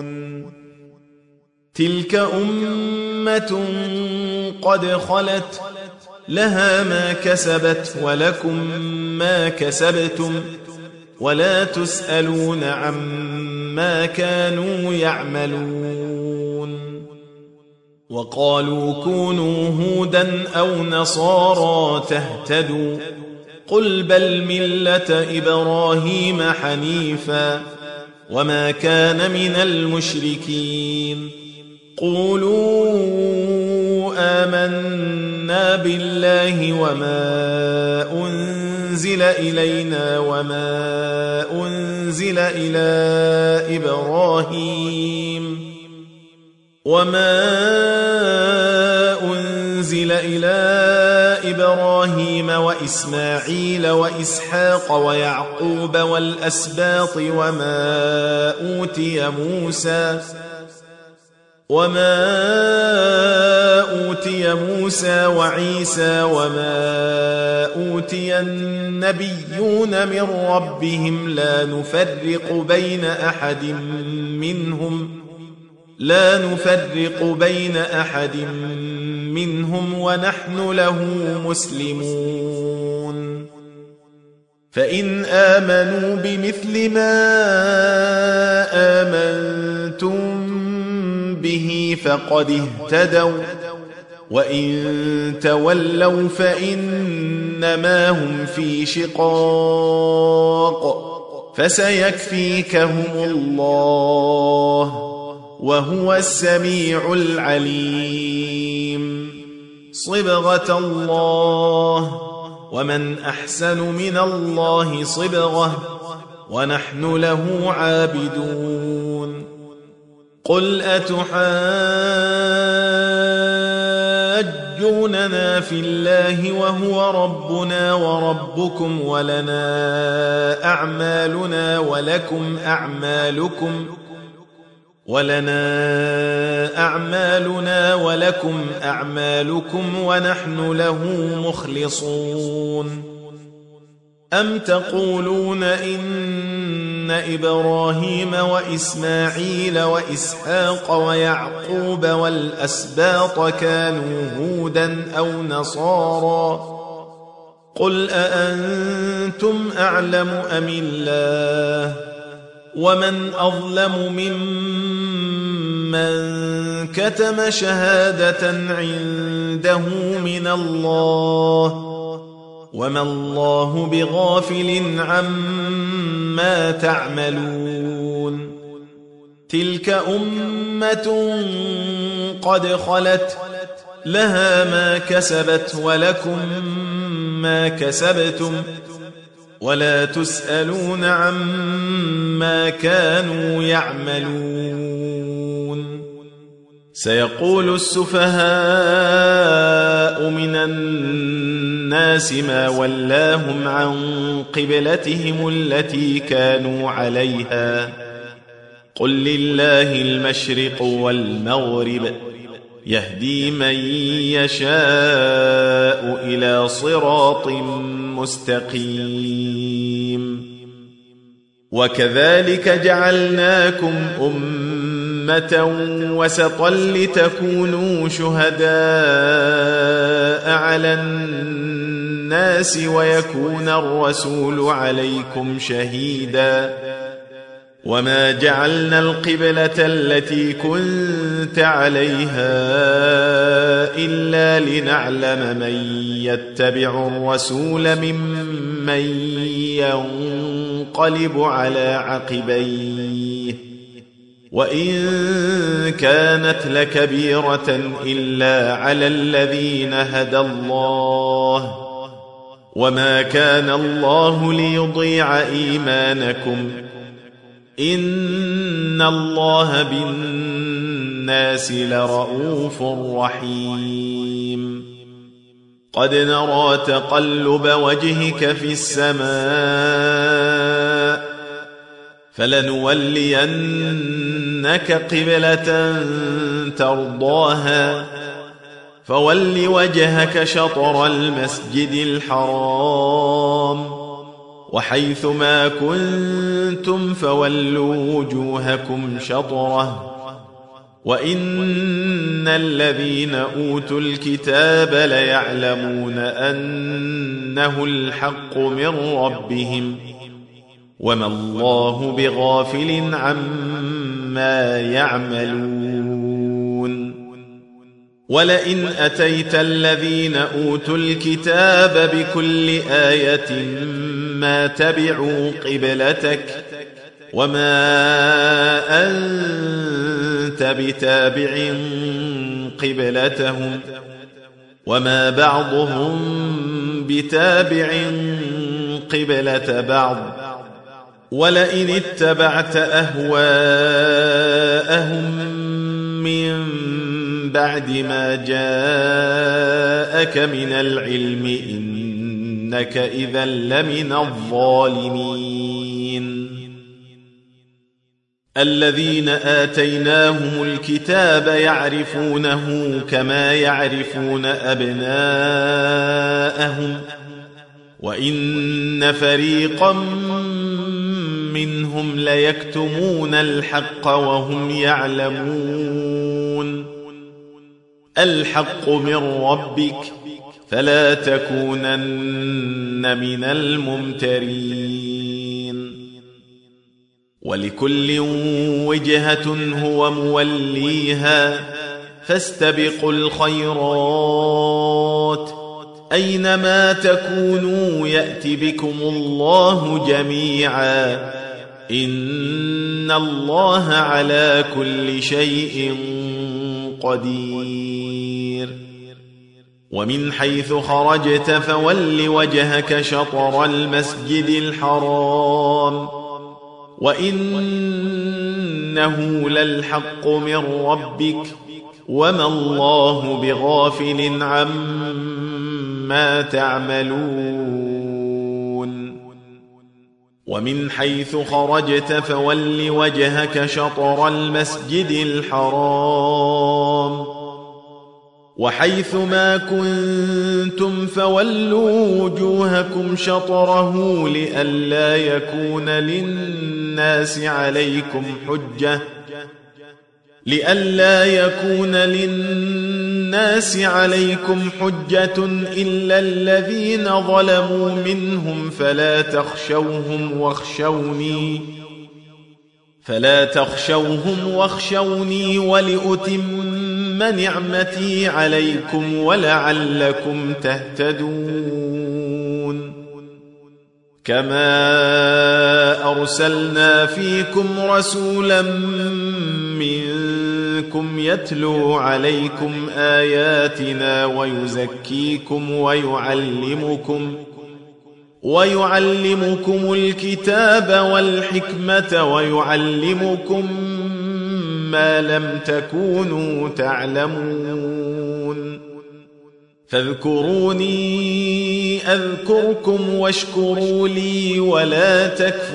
S1: تلك أمة قد خلت لها ما كسبت ولكم ما كسبتم ولا تسألون عما كانوا يعملون وقالوا كونوا هودا أو نصارى تهتدوا قل بل ملة إبراهيم حنيفا وما كان من المشركين قولوا آمنا بالله وما أنزل إلينا وما أنزل إلى إبراهيم وما أنزل إلى إبراهيم وإسماعيل وإسحاق ويعقوب والأسباط وما أوتي موسى وما أوتي موسى وعيسى وما أوتي النبيون من ربهم لا نفرق بين أحد منهم لا نفرق بين أحد منهم ونحن له مسلمون فإن آمنوا بمثل ما آمنتم به فقد اهتدوا وإن تولوا فإنما هم في شقاق فسيكفيكهم الله وهو السميع العليم صبغة الله ومن أحسن من الله صبغة ونحن له عابدون قل أتحاجوننا في الله وهو ربنا وربكم ولنا أعمالنا ولكم أعمالكم ولنا أعمالنا ولكم أعمالكم ونحن له مخلصون أم تقولون إن إبراهيم وإسماعيل وإسحاق ويعقوب والأسباط كانوا هودا أو نصارى قل أأنتم أعلم أم الله ومن أظلم ممن كتم شهادة عنده من الله وما الله بغافل عما تعملون تلك أمة قد خلت لها ما كسبت ولكم ما كسبتم ولا تسألون عما كانوا يعملون سيقول السفهاء من الناس ما ولاهم عن قبلتهم التي كانوا عليها قل لله المشرق والمغرب يهدي من يشاء إلى صراط مستقيم وكذلك جعلناكم أمة وسطا لتكونوا شهداء على الناس ويكون الرسول عليكم شهيدا وما جعلنا القبلة التي كنت عليها إلا لنعلم من يتبع الرسول ممن ينقلب على عقبيه وإن كانت لكبيرة إلا على الذين هدى الله وما كان الله ليضيع إيمانكم إن الله بالناس لرءوف رحيم قد نرى تقلب وجهك في السماء فلنولينك قبلة ترضاها فول وجهك شطر المسجد الحرام وحيث ما كنتم فولوا وجوهكم شطره وإن الذين أوتوا الكتاب ليعلمون أنه الحق من ربهم وما الله بغافل عما يعملون ولئن أتيت الذين أوتوا الكتاب بكل آية ما تبعوا قبلتك وما أنت بتابع قبلتهم وما بعضهم بتابع قبلة بعض ولئن اتبعت أهواءهم من بعد ما جاءك من العلم إنك إذا لمن الظالمين الذين آتيناهم الكتاب يعرفونه كما يعرفون أبناءهم وإن فريقا منهم ليكتمون الحق وهم يعلمون الحق من ربك فلا تكونن من الممترين ولكل وجهة هو موليها فاستبقوا الخيرات أينما تكونوا يأت بكم الله جميعا إن الله على كل شيء قدير ومن حيث خرجت فول وجهك شطر المسجد الحرام وإنه للحق من ربك وما الله بغافل عما تعملون ومن حيث خرجت فول وجهك شطر المسجد الحرام وحيث ما كنتم فولوا وجوهكم شطره لئلا يكون للناس عليكم حجة لئلا يكون للناس عليكم حجة إلا الذين ظلموا منهم فلا تخشوهم واخشوني فلا تخشوهم واخشوني ولأتم نعمتي عليكم ولعلكم تهتدون كما أرسلنا فيكم رسولا منكم يتلو عليكم آياتنا ويزكيكم ويعلمكم ويعلمكم الكتاب والحكمة ويعلمكم ما لم تكونوا تعلمون فاذكروني أذكركم واشكروا لي ولا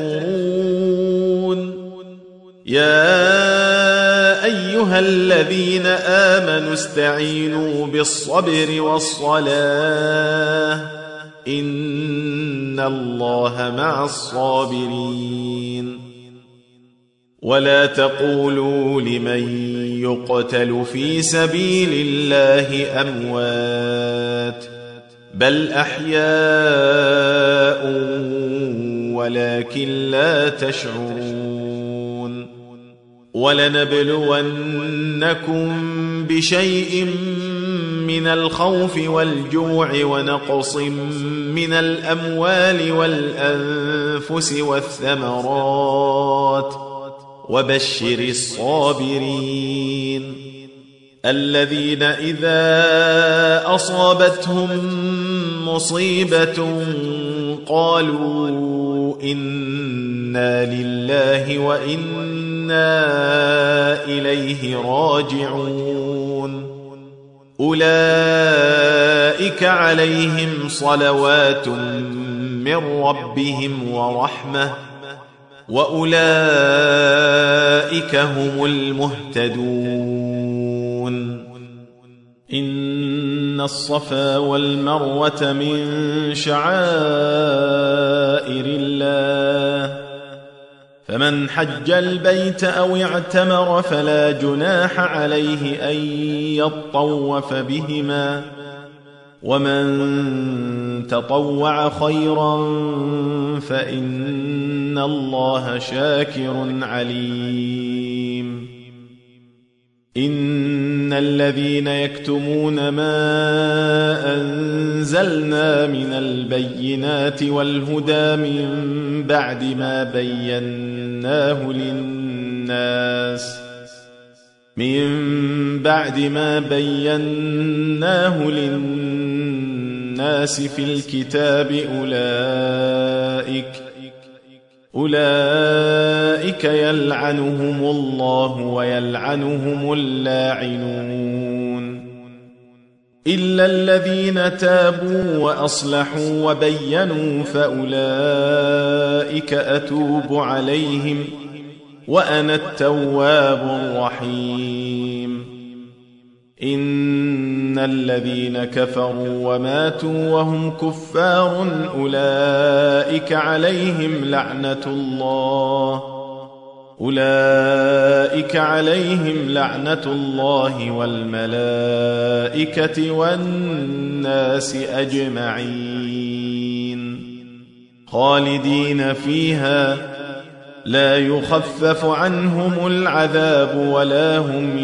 S1: تكفرون يا أيها الذين آمنوا استعينوا بالصبر والصلاة إن الله مع الصابرين ولا تقولوا لمن يقتل في سبيل الله أموات بل أحياء ولكن لا تشعرون ولنبلونكم بشيء من الخوف والجوع ونقص من الأموال والأنفس والثمرات وبشر الصابرين الذين إذا أصابتهم مصيبة قالوا إنا لله وإنا إليه راجعون أولئك عليهم صلوات من ربهم ورحمة وأولئك هم المهتدون إن الصفا والمروة من شعائر الله فمن حج البيت أو اعتمر فلا جناح عليه أن يطوف بهما ومن تطوع خيرا فإن الله شاكر عليم إن الذين يكتمون ما أنزلنا من البينات والهدى من بعد ما بيناه للناس من بعد ما بيناه للناس في الكتاب أولئك أولئك يلعنهم الله ويلعنهم اللاعنون إلا الذين تابوا وأصلحوا وبينوا فأولئك أتوب عليهم وأنا التواب الرحيم إن الذين كفروا وماتوا وهم كفار أولئك عليهم لعنة الله أولئك عليهم لعنة الله والملائكة والناس أجمعين خالدين فيها لا يخفف عنهم العذاب ولا هم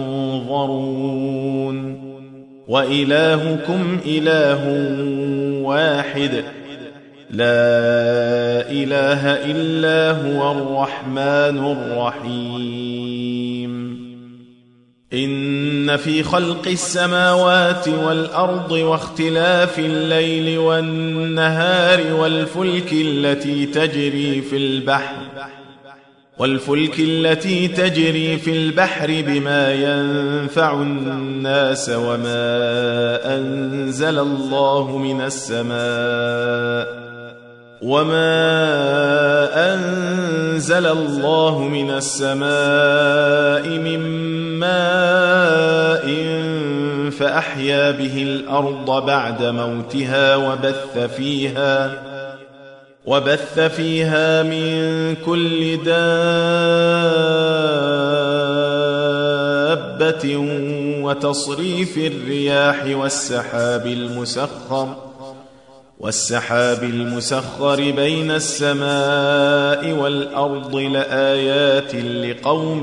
S1: ينظرون وإلهكم إله واحد لا إله إلا هو الرحمن الرحيم إن في خلق السماوات والأرض واختلاف الليل والنهار والفلك التي تجري في البحر والفلك التي تجري في البحر بما ينفع الناس وما أنزل الله من السماء وما أنزل الله من السماء من ماء فأحيا به الأرض بعد موتها وبث فيها وبث فيها من كل دابة وتصريف الرياح والسحاب المسخر والسحاب المسخر بين السماء والأرض لآيات لقوم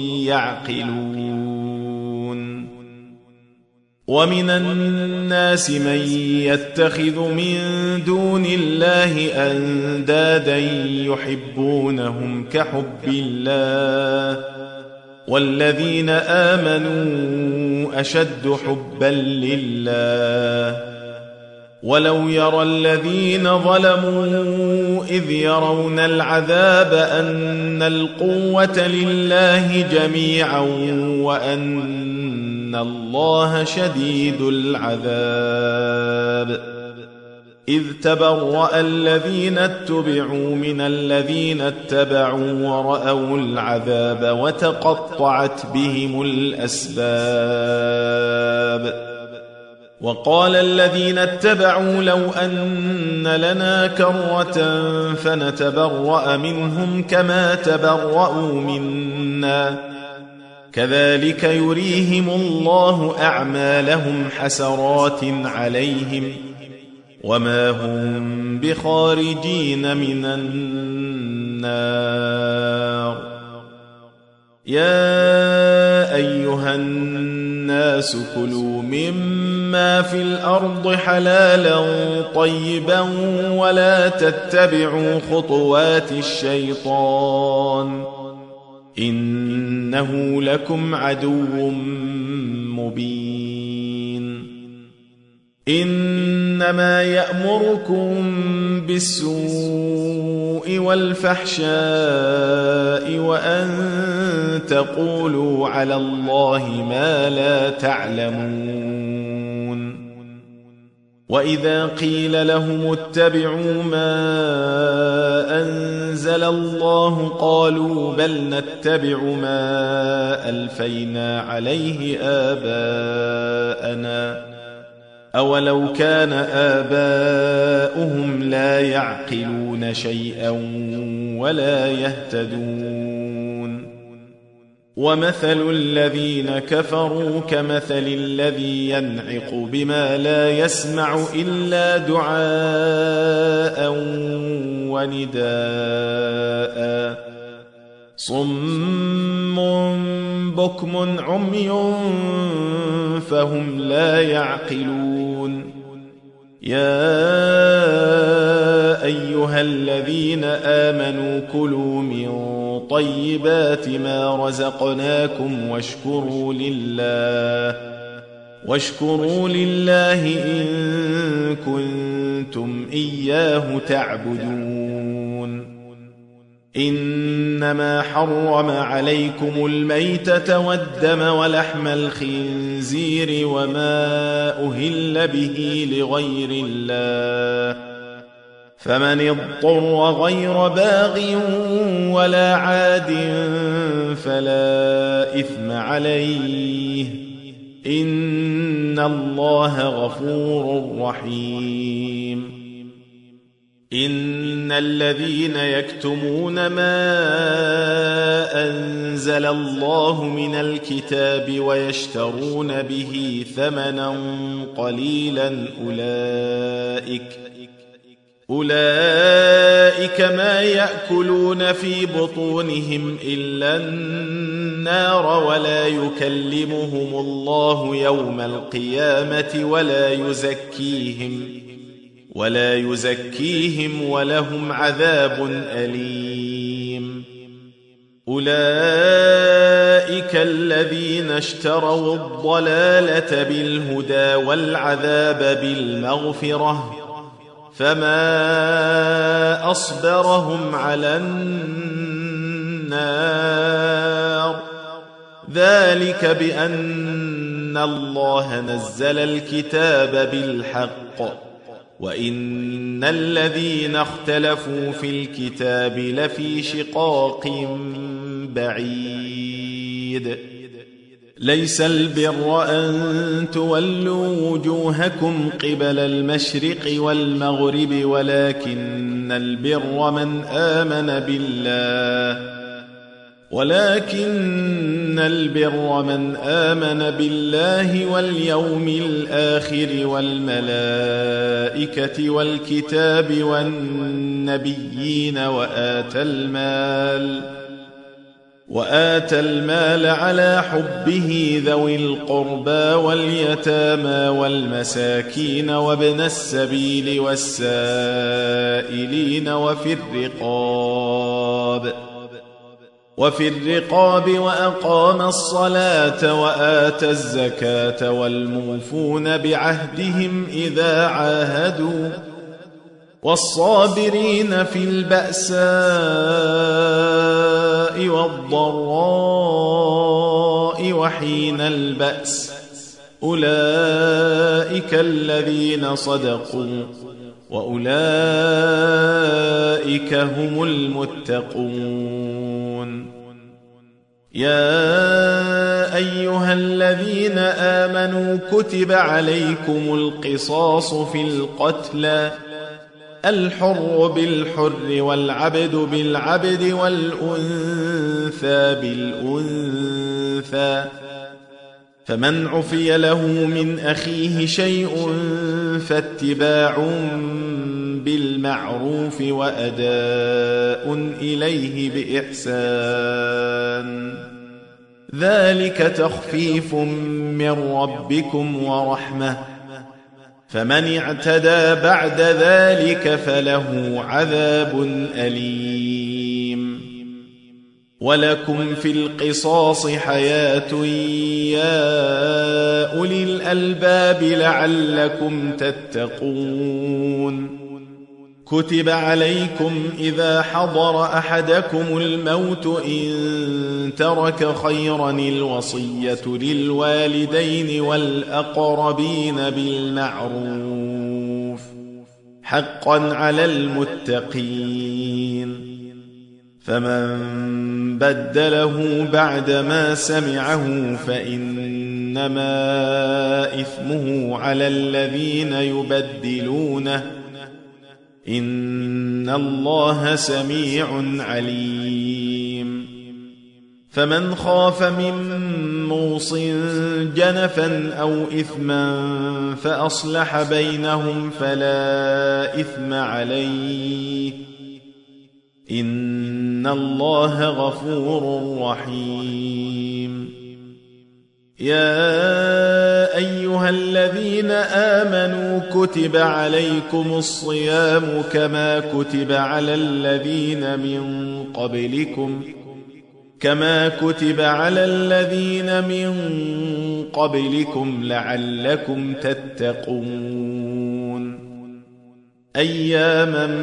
S1: يعقلون ومن الناس من يتخذ من دون الله أندادا يحبونهم كحب الله والذين آمنوا أشد حبا لله ولو يرى الذين ظلموا إذ يرون العذاب أن القوة لله جميعا وأن الله شديد العذاب إذ تبرأ الذين اتبعوا من الذين اتبعوا ورأوا العذاب وتقطعت بهم الأسباب وقال الذين اتبعوا لو أن لنا كرة فنتبرأ منهم كما تبرأوا منا كذلك يريهم الله أعمالهم حسرات عليهم وما هم بخارجين من النار يا أيها الناس كلوا مما في الأرض حلالا طيبا ولا تتبعوا خطوات الشيطان إنه لكم عدو مبين إن إنما يأمركم بالسوء والفحشاء وأن تقولوا على الله ما لا تعلمون. وإذا قيل لهم اتبعوا ما أنزل الله قالوا بل نتبع ما ألفينا عليه آباءنا أولو كان آباؤهم لا يعقلون شيئا ولا يهتدون. ومثل الذين كفروا كمثل الذي ينعق بما لا يسمع إلا دعاء ونداء صم بكم عمي فهم لا يعقلون. يا أيها الذين آمنوا كلوا من طيبات ما رزقناكم واشكروا لله واشكروا لله إن كنتم إياه تعبدون. إنما حرم عليكم الميتة والدم ولحم الخنزير وما أهل به لغير الله فمن اضطر غير باغ ولا عاد فلا إثم عليه إن الله غفور رحيم. إن الذين يكتمون ما أنزل الله من الكتاب ويشترون به ثمنا قليلا أولئك أولئك ما يأكلون في بطونهم إلا النار ولا يكلمهم الله يوم القيامة ولا يزكيهم ولا يزكيهم ولهم عذاب أليم. أولئك الذين اشتروا الضلالة بالهدى والعذاب بالمغفرة فما أصبرهم على النار ذلك بأن الله نزل الكتاب بالحق وإن الذين اختلفوا في الكتاب لفي شقاق بعيد. ليس البر أن تولوا وجوهكم قبل المشرق والمغرب ولكن البر من آمن بالله ولكن البر من آمن بالله واليوم الآخر والملائكة والكتاب والنبيين وآتى المال وآتى المال على حبه ذوي القربى واليتامى والمساكين وابن السبيل والسائلين وفي الرقاب وفي الرقاب وأقام الصلاة وآتى الزكاة والموفون بعهدهم إذا عاهدوا والصابرين في البأساء والضراء وحين البأس أولئك الذين صدقوا وأولئك هم المتقون. يا أيها الذين آمنوا كتب عليكم القصاص في القتلى الحر بالحر والعبد بالعبد والأنثى بالأنثى فمن عفي له من أخيه شيء فاتباع بالمعروف وأداء إليه بإحسان ذلك تخفيف من ربكم ورحمة فمن اعتدى بعد ذلك فله عذاب أليم. ولكم في القصاص حياة يا أولي الألباب لعلكم تتقون. كتب عليكم إذا حضر أحدكم الموت إن ترك خيرا الوصية للوالدين والأقربين بالمعروف حقا على المتقين. فمن بدله بعدما سمعه فإنما إثمه على الذين يبدلونه إن الله سميع عليم. فمن خاف من موص جنفا أو إثما فأصلح بينهم فلا إثم عليه إن الله غفور رحيم. يا أيها الذين آمنوا كتب عليكم الصيام كما كتب على الذين من قبلكم كما كتب على الذين من قبلكم لعلكم تتقون. أياما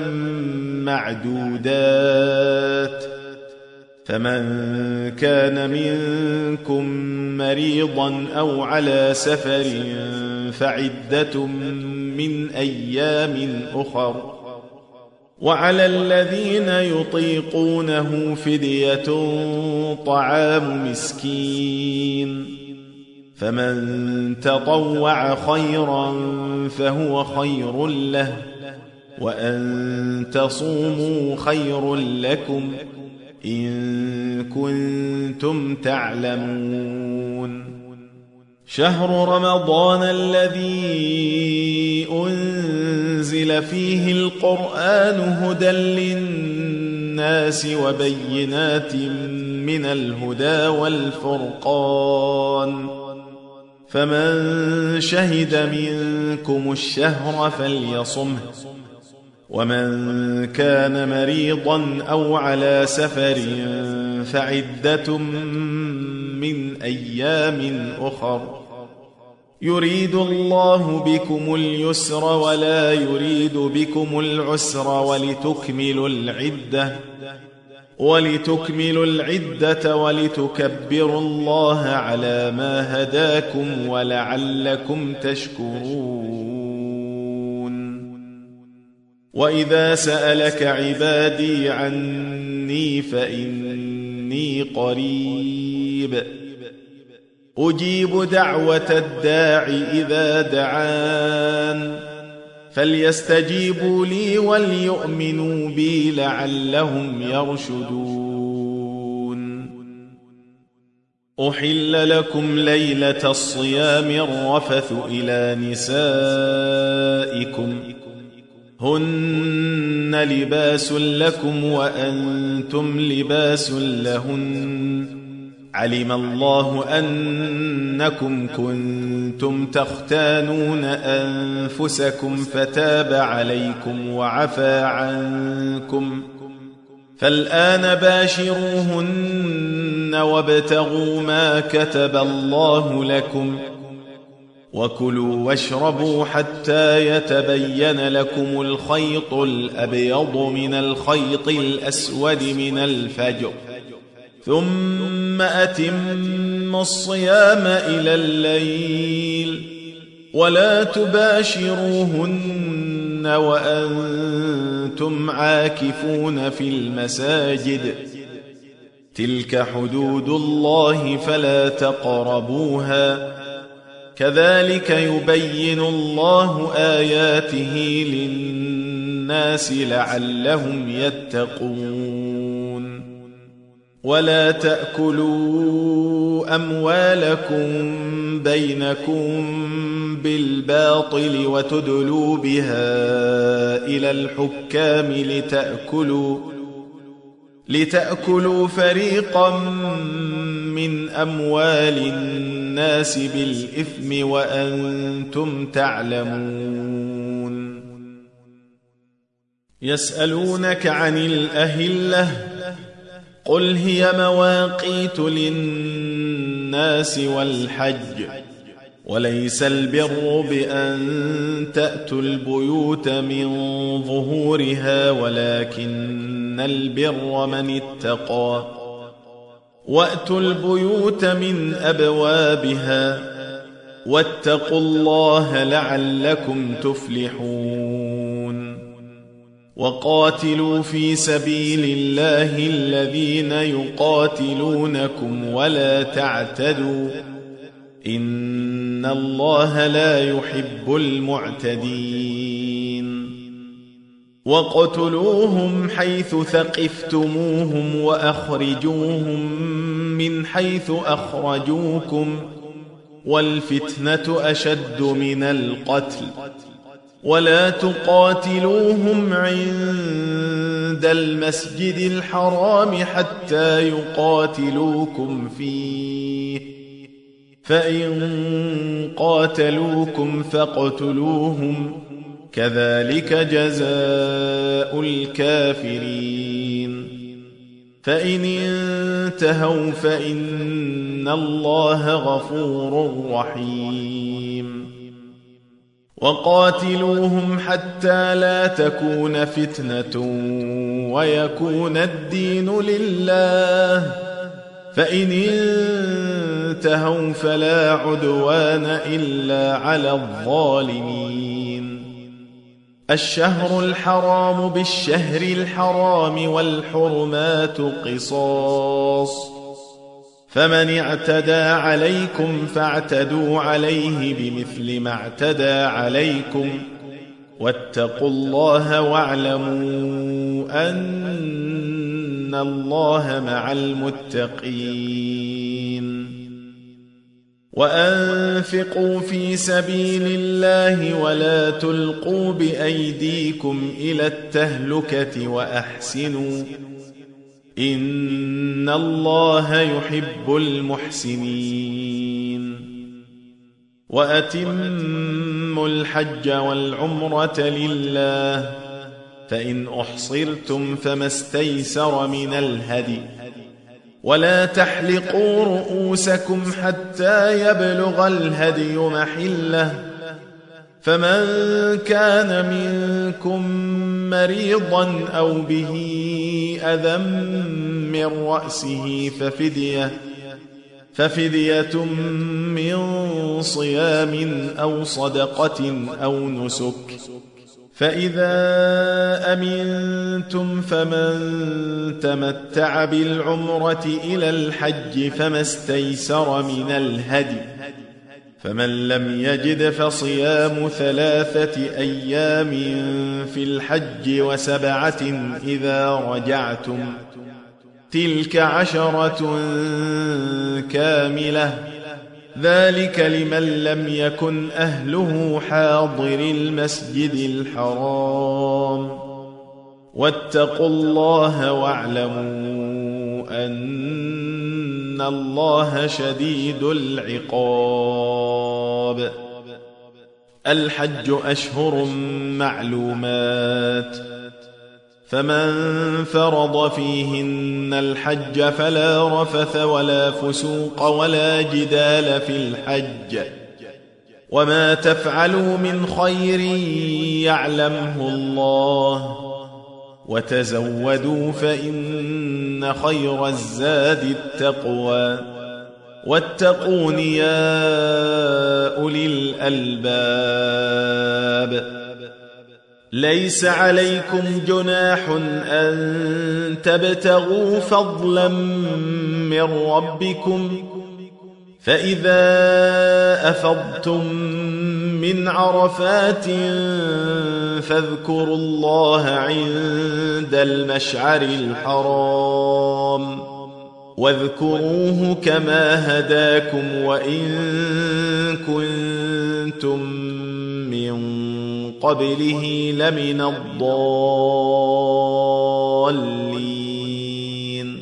S1: معدودات. فمن كان منكم مريضا أو على سفر فعدة من أيام أخر. وعلى الذين يطيقونه فدية طعام مسكين. فمن تطوع خيرا فهو خير له وأن تصوموا خير لكم إن كنتم تعلمون. شهر رمضان الذي أنزل فيه القرآن هدى للناس وبينات من الهدى والفرقان. فمن شهد منكم الشهر فليصمه ومن كان مريضا أو على سفر فعدة من أيام أخر. يريد الله بكم اليسر ولا يريد بكم العسر ولتكملوا العدة ولتكملوا العدة ولتكبروا الله على ما هداكم ولعلكم تشكرون. وإذا سألك عبادي عني فإني قريب أجيب دعوة الداع إذا دعان فليستجيبوا لي وليؤمنوا بي لعلهم يرشدون. أحل لكم ليلة الصيام الرفث إلى نسائكم هن لباس لكم وأنتم لباس لهن. علم الله أنكم كنتم تختانون أنفسكم فتاب عليكم وعفى عنكم فالآن باشروهن وابتغوا ما كتب الله لكم وكلوا واشربوا حتى يتبين لكم الخيط الأبيض من الخيط الأسود من الفجر ثم أتموا الصيام إلى الليل ولا تباشروهن وأنتم عاكفون في المساجد تلك حدود الله فلا تقربوها كذلك يبين الله آياته للناس لعلهم يتقون. ولا تأكلوا أموالكم بينكم بالباطل وتدلوا بها إلى الحكام لتأكلوا لتأكلوا فريقا من أموال الناس بالإثم وأنتم تعلمون. يسألونك عن الأهلة قل هي مواقيت للناس والحج وليس البر بأن تأتوا البيوت من ظهورها ولكن البر من اتقى وأتوا البيوت من أبوابها واتقوا الله لعلكم تفلحون وقاتلوا في سبيل الله الذين يقاتلونكم ولا تعتدوا إن الله لا يحب المعتدين وقتلوهم حيث ثقفتموهم وأخرجوهم من حيث أخرجوكم والفتنة أشد من القتل ولا تقاتلوهم عند المسجد الحرام حتى يقاتلوكم فيه فإن قاتلوكم فاقتلوهم كذلك جزاء الكافرين فإن انتهوا فإن الله غفور رحيم وقاتلوهم حتى لا تكون فتنة ويكون الدين لله فإن انتهوا فلا عدوان إلا على الظالمين الشهر الحرام بالشهر الحرام والحرمات قصاص فمن اعتدى عليكم فاعتدوا عليه بمثل ما اعتدى عليكم واتقوا الله واعلموا أن الله مع المتقين وأنفقوا في سبيل الله ولا تلقوا بأيديكم إلى التهلكة وأحسنوا إن الله يحب المحسنين وأتموا الحج والعمرة لله فإن أحصرتم فما استيسر من الهدي ولا تحلقوا رؤوسكم حتى يبلغ الهدي محله فمن كان منكم مريضا أو به أذى من رأسه ففدية ففدية من صيام أو صدقة أو نسك فإذا أمنتم فمن تمتع بالعمرة إلى الحج فما استيسر من الهدي فمن لم يجد فصيام ثلاثة أيام في الحج وسبعة إذا رجعتم تلك عشرة كاملة ذلك لمن لم يكن أهله حاضر المسجد الحرام واتقوا الله واعلموا أن الله شديد العقاب الحج أشهر معلومات فمن فرض فيهن الحج فلا رفث ولا فسوق ولا جدال في الحج وما تفعلوا من خير يعلمه الله وتزودوا فإن خير الزاد التقوى واتقون يا أولي الألباب ليس عليكم جناح أن تبتغوا فضلا من ربكم فإذا أفضتم من عرفات فاذكروا الله عند المشعر الحرام واذكروه كما هداكم وإن كنتم من قبله لمن الضالين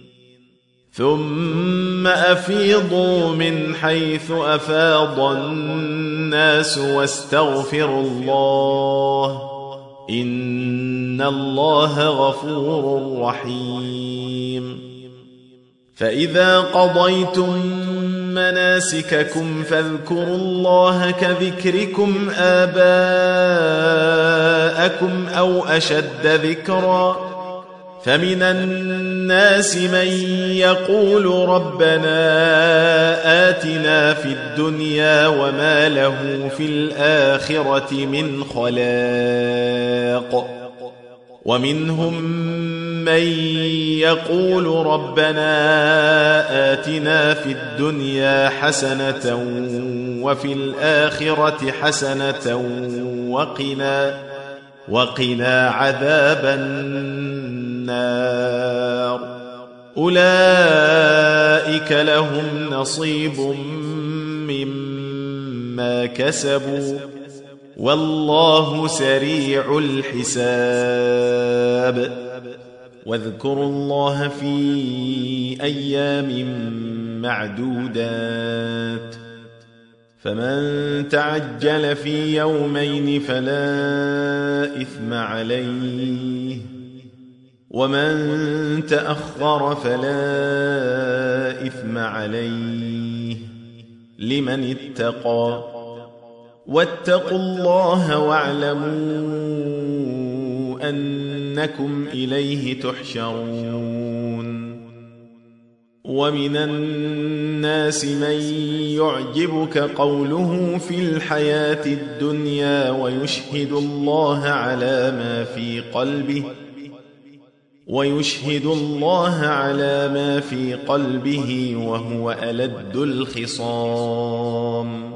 S1: ثم أفيضوا من حيث أفاض الناس واستغفروا الله إن الله غفور رحيم فإذا قضيتم مناسككم فاذكروا الله كذكركم آباءكم أو أشد ذكرا فمن الناس من يقول ربنا آتنا في الدنيا وما له في الآخرة من خلاق ومنهم من يقول ربنا آتنا في الدنيا حسنة وفي الآخرة حسنة وقنا وقنا عذاب النار أولئك لهم نصيب مما كسبوا والله سريع الحساب واذكروا الله في أيام معدودات فمن تعجل في يومين فلا إثم عليه ومن تأخر فلا إثم عليه لمن اتقى واتقوا الله واعلموا أنكم إليه تحشرون ومن الناس من يعجبك قوله في الحياة الدنيا ويشهد الله على ما في قلبه ويشهد الله على ما في قلبه وهو ألد الخصام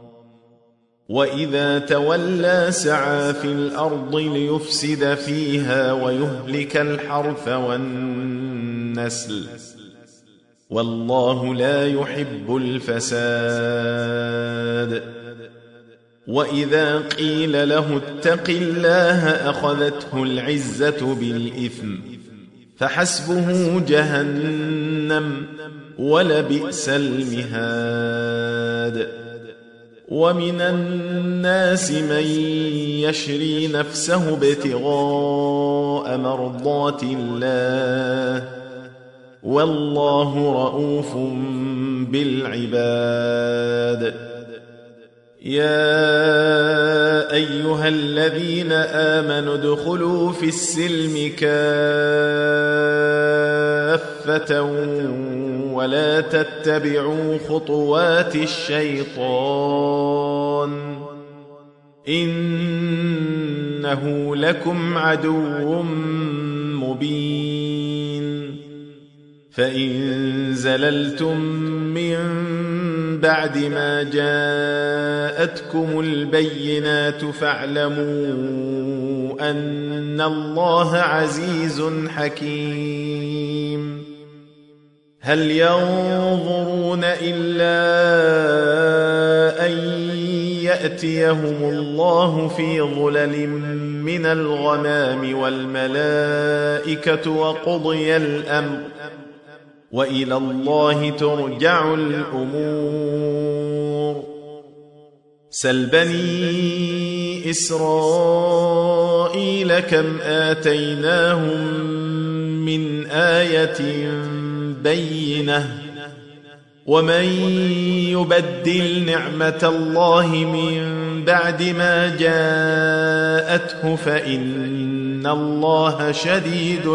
S1: وإذا تولى سعى في الأرض ليفسد فيها ويهلك الحرث والنسل والله لا يحب الفساد وإذا قيل له اتق الله أخذته العزة بالإثم فحسبه جهنم ولبئس المهاد ومن الناس من يشري نفسه ابتغاء مرضات الله والله رؤوف بالعباد يا أيها الذين آمنوا ادخلوا في السلم كافة ولا تتبعوا خطوات الشيطان إنه لكم عدو مبين فإن زللتم من بعد ما جاءتكم البينات فاعلموا أن الله عزيز حكيم هل ينظرون إلا أن يأتيهم الله في ظلل من الغمام والملائكة وقضي الأمر وإلى الله ترجع الأمور سل بني إسرائيل كم آتيناهم من آية بينة ومن يبدل نعمة الله من بعد ما جاءته فإن الله شديد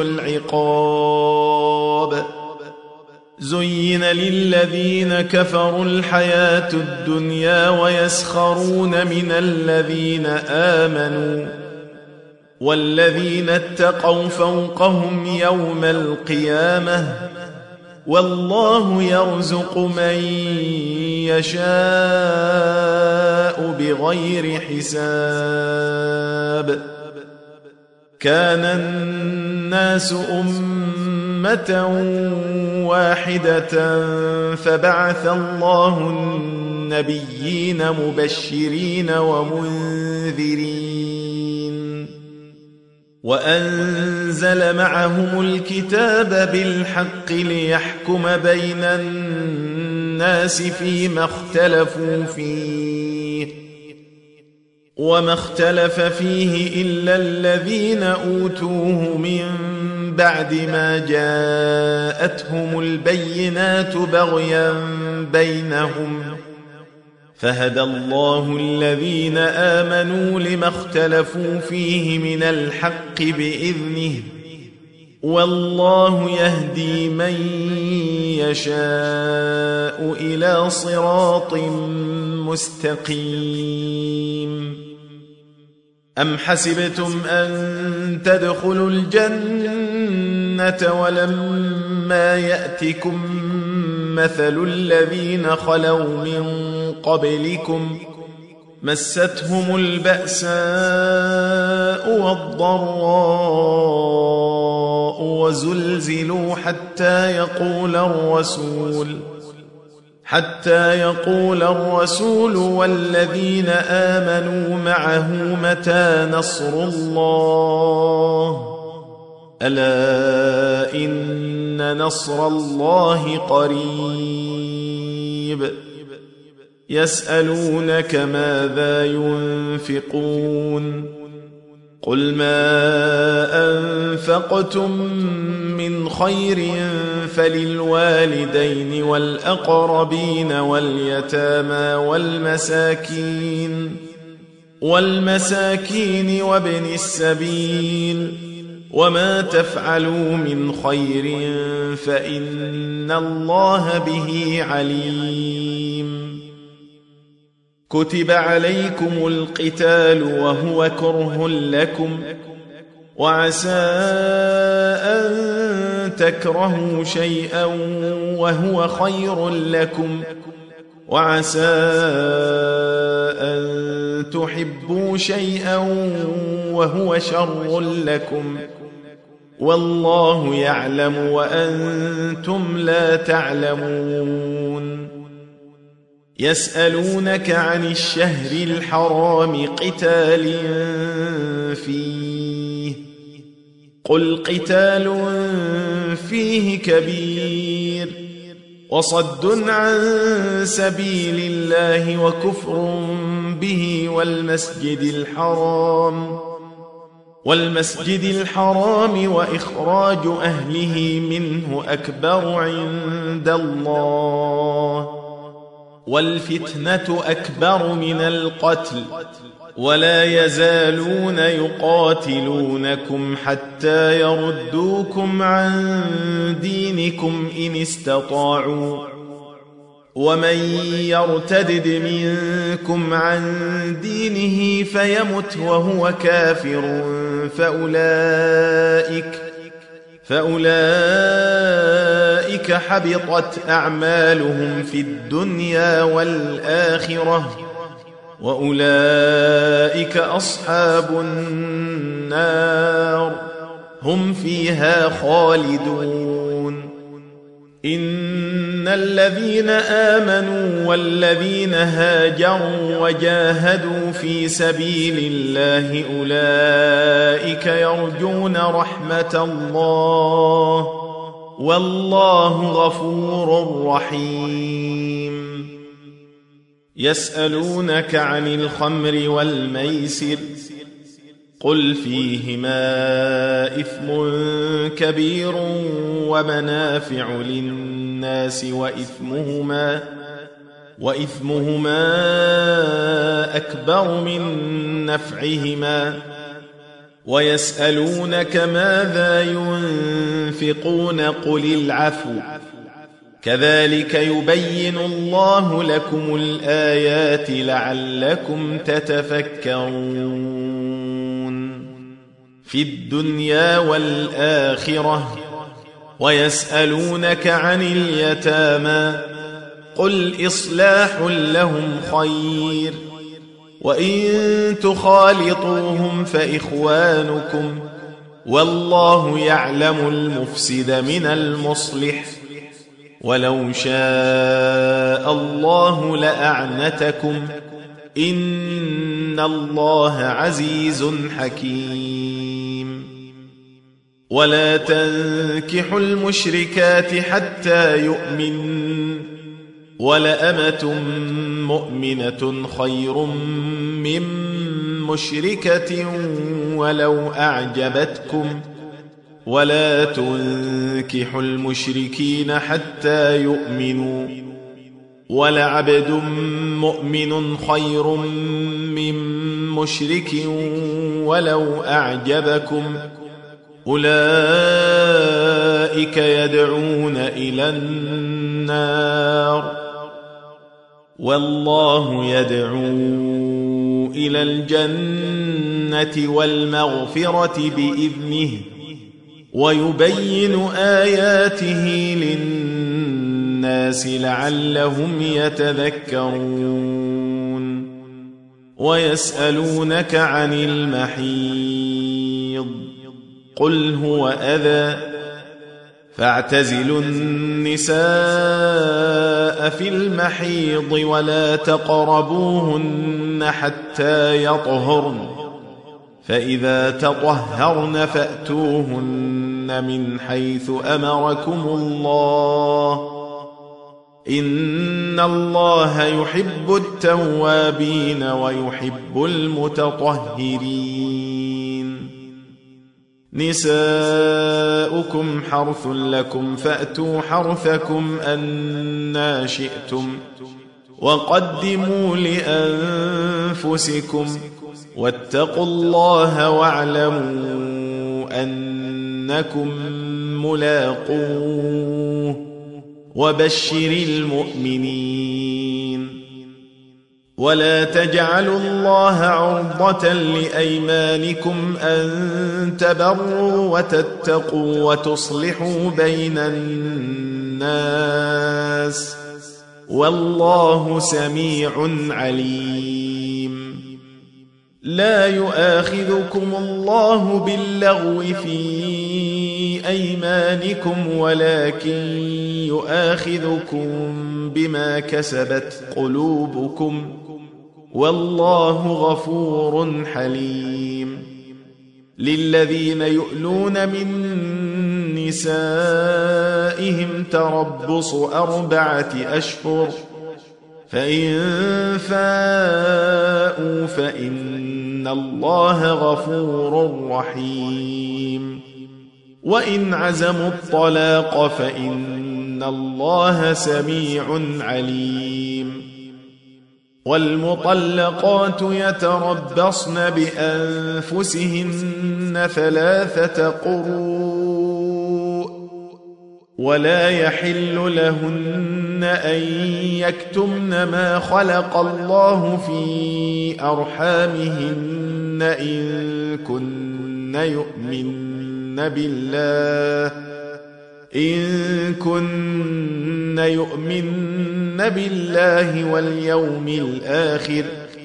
S1: العقاب زين للذين كفروا الحياة الدنيا ويسخرون من الذين آمنوا والذين اتقوا فوقهم يوم القيامة والله يرزق من يشاء بغير حساب كان الناس أمة واحدة فبعث الله النبيين مبشرين ومنذرين وأنزل معهم الكتاب بالحق ليحكم بين الناس فيما اختلفوا فيه وما اختلف فيه إلا الذين أوتوه من بعد ما جاءتهم البينات بغيا بينهم فهدى الله الذين آمنوا لما اختلفوا فيه من الحق بإذنه والله يهدي من يشاء إلى صراط مستقيم. أم حسبتم أن تدخلوا الجنة ولما يأتكم مثل الذين خلوا من قبلكم مستهم البأساء والضراء وزلزلوا حتى يقول الرسول حتى يقول الرسول والذين آمنوا معه متى نصر الله ألا إن نصر الله قريب. يسألونك ماذا ينفقون قل ما أنفقتم من خير فللوالدين والأقربين واليتامى والمساكين والمساكين وابن السبيل وما تفعلوا من خير فإن الله به عليم. كتب عليكم القتال وهو كره لكم وعسى أن تكرهوا شيئا وهو خير لكم وعسى أن تحبوا شيئا وهو شر لكم والله يعلم وأنتم لا تعلمون. يسألونك عن الشهر الحرام قتال فيه قل قتال فيه كبير وصد عن سبيل الله وكفر به والمسجد الحرام والمسجد الحرام وإخراج أهله منه أكبر عند الله والفتنة أكبر من القتل ولا يزالون يقاتلونكم حتى يردوكم عن دينكم إن استطاعوا ومن يرتدد منكم عن دينه فيمت وهو كافر فأولئك فأولئك حبطت أعمالهم في الدنيا والآخرة وأولئك أصحاب النار هم فيها خالدون. إن الذين آمنوا والذين هاجروا وجاهدوا في سبيل الله أولئك يرجون رحمة الله والله غفور رحيم. يسألونك عن الخمر والميسر قل فيهما إثم كبير ومنافع للناس وإثمهما وإثمهما أكبر من نفعهما ويسألونك ماذا ينفقون قل العفو كذلك يبين الله لكم الآيات لعلكم تتفكرون. في الدنيا والآخرة ويسألونك عن اليتامى قل إصلاح لهم خير وإن تخالطوهم فإخوانكم والله يعلم المفسد من المصلح ولو شاء الله لأعنتكم إن الله عزيز حكيم. ولا تنكحوا المشركات حتى يؤمنن ولأمة مؤمنة خير من مشركة ولو أعجبتكم ولا تنكحوا المشركين حتى يؤمنوا ولعبد مؤمن خير من مشرك ولو أعجبكم أولئك يدعون إلى النار والله يدعو إلى الجنة والمغفرة بإذنه ويبين آياته للناس لعلهم يتذكرون ويسألونك عن المحيض قل هو أذى فاعتزلوا النساء في المحيض ولا تقربوهن حتى يطهرن فإذا تطهرن فأتوهن من حيث أمركم الله إن الله يحب التوابين ويحب المتطهرين نساؤكم حرث لكم فأتوا حرثكم أنى شئتم وقدموا لأنفسكم واتقوا الله واعلموا أنكم ملاقوه وبشر المؤمنين ولا تجعلوا الله عرضة لأيمانكم أن تبروا وتتقوا وتصلحوا بين الناس والله سميع عليم لا يؤاخذكم الله باللغو في أيمانكم ولكن يؤاخذكم بما كسبت قلوبكم والله غفور حليم للذين يؤلون من نسائهم تربص أربعة أشهر فإن فاءوا فإن الله غفور رحيم وإن عزموا الطلاق فإن الله سميع عليم والمطلقات يتربصن بأنفسهن ثلاثة قروء ولا يحل لهن أن يكتمن ما خلق الله في أرحامهن إن كن يؤمن بالله إن كن يؤمن بالله واليوم الآخر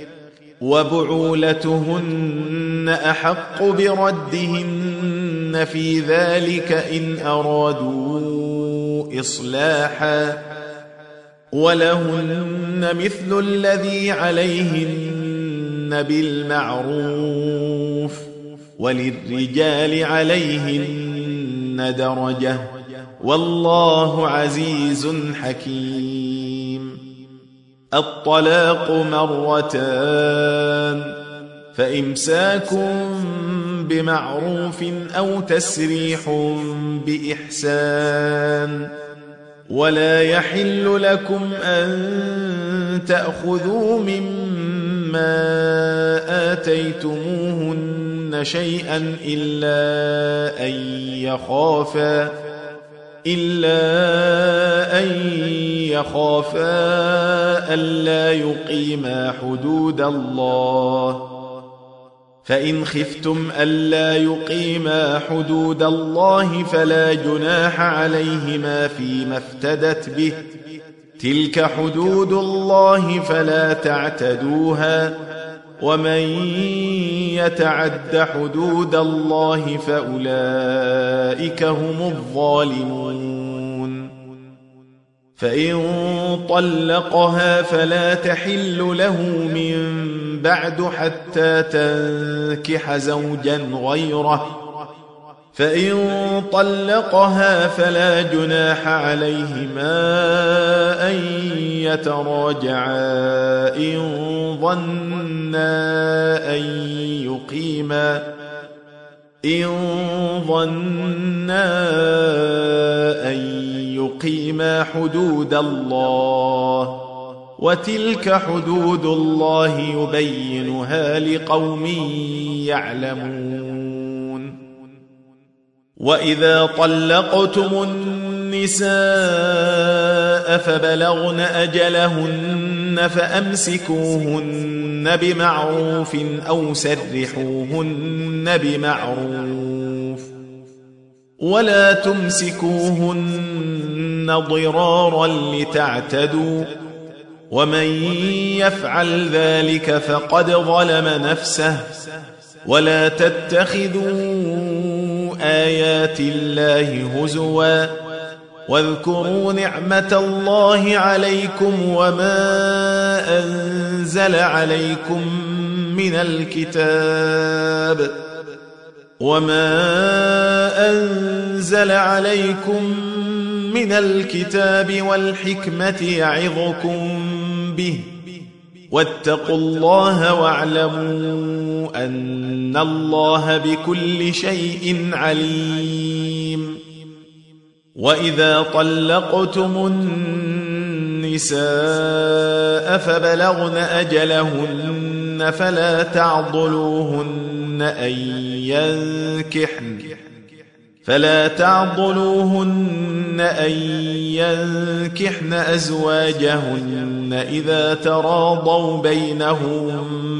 S1: وبعولتهن أحق بردهن في ذلك إن أرادوا إصلاحا ولهن مثل الذي عليهن بالمعروف وللرجال عليهن درجة والله عزيز حكيم الطلاق مرتان فإمساك بمعروف أو تسريح بإحسان ولا يحل لكم أن تأخذوا مما آتيتموهن شيئا إلا أن يخافا إلا أن يخافا ألا يقيما حدود الله فإن خفتم ألا يقيما حدود الله فلا جناح عليهما فيما افتدت به تلك حدود الله فلا تعتدوها ومن يتعد حدود الله فأولئك هم الظالمون فإن طلقها فلا تحل له من بعد حتى تنكح زوجا غيره فإن طلقها فلا جناح عليهما أن يتراجعا إن ظنا أن يقيما إن ظنا أن يقيما حدود الله وتلك حدود الله يبينها لقوم يعلمون. وإذا طلقتم النساء فبلغن أجلهن فأمسكوهن بمعروف أو سرحوهن بمعروف ولا تمسكوهن ضرارا لتعتدوا ومن يفعل ذلك فقد ظلم نفسه ولا تتخذوا آيات الله هزوا واذكروا نعمة الله عليكم وما أنزل عليكم من الكتاب وما أنزل عليكم من الكتاب والحكمة يعظكم به واتقوا الله واعلموا أن الله بكل شيء عليم. وإذا طلقتم النساء فبلغن أجلهن فلا تعضلوهن أن ينكحن فلا تعضلوهن أن ينكحن أزواجهن إذا تراضوا بينهم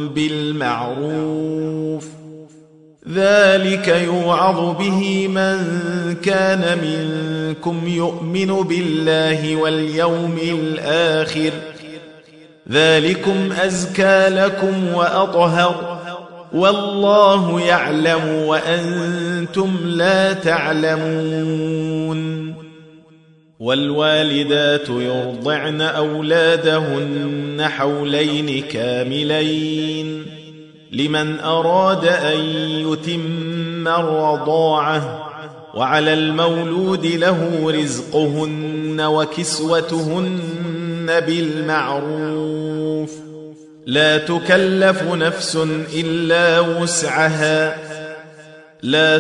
S1: بالمعروف ذلك يوعظ به من كان منكم يؤمن بالله واليوم الآخر ذلكم أزكى لكم وأطهر والله يعلم وأنتم لا تعلمون. والوالدات يرضعن أولادهن حولين كاملين لمن أراد أن يتم الرضاعة وعلى المولود له رزقهن وكسوتهن بالمعروف لا تكلف نفس إلا وسعها لا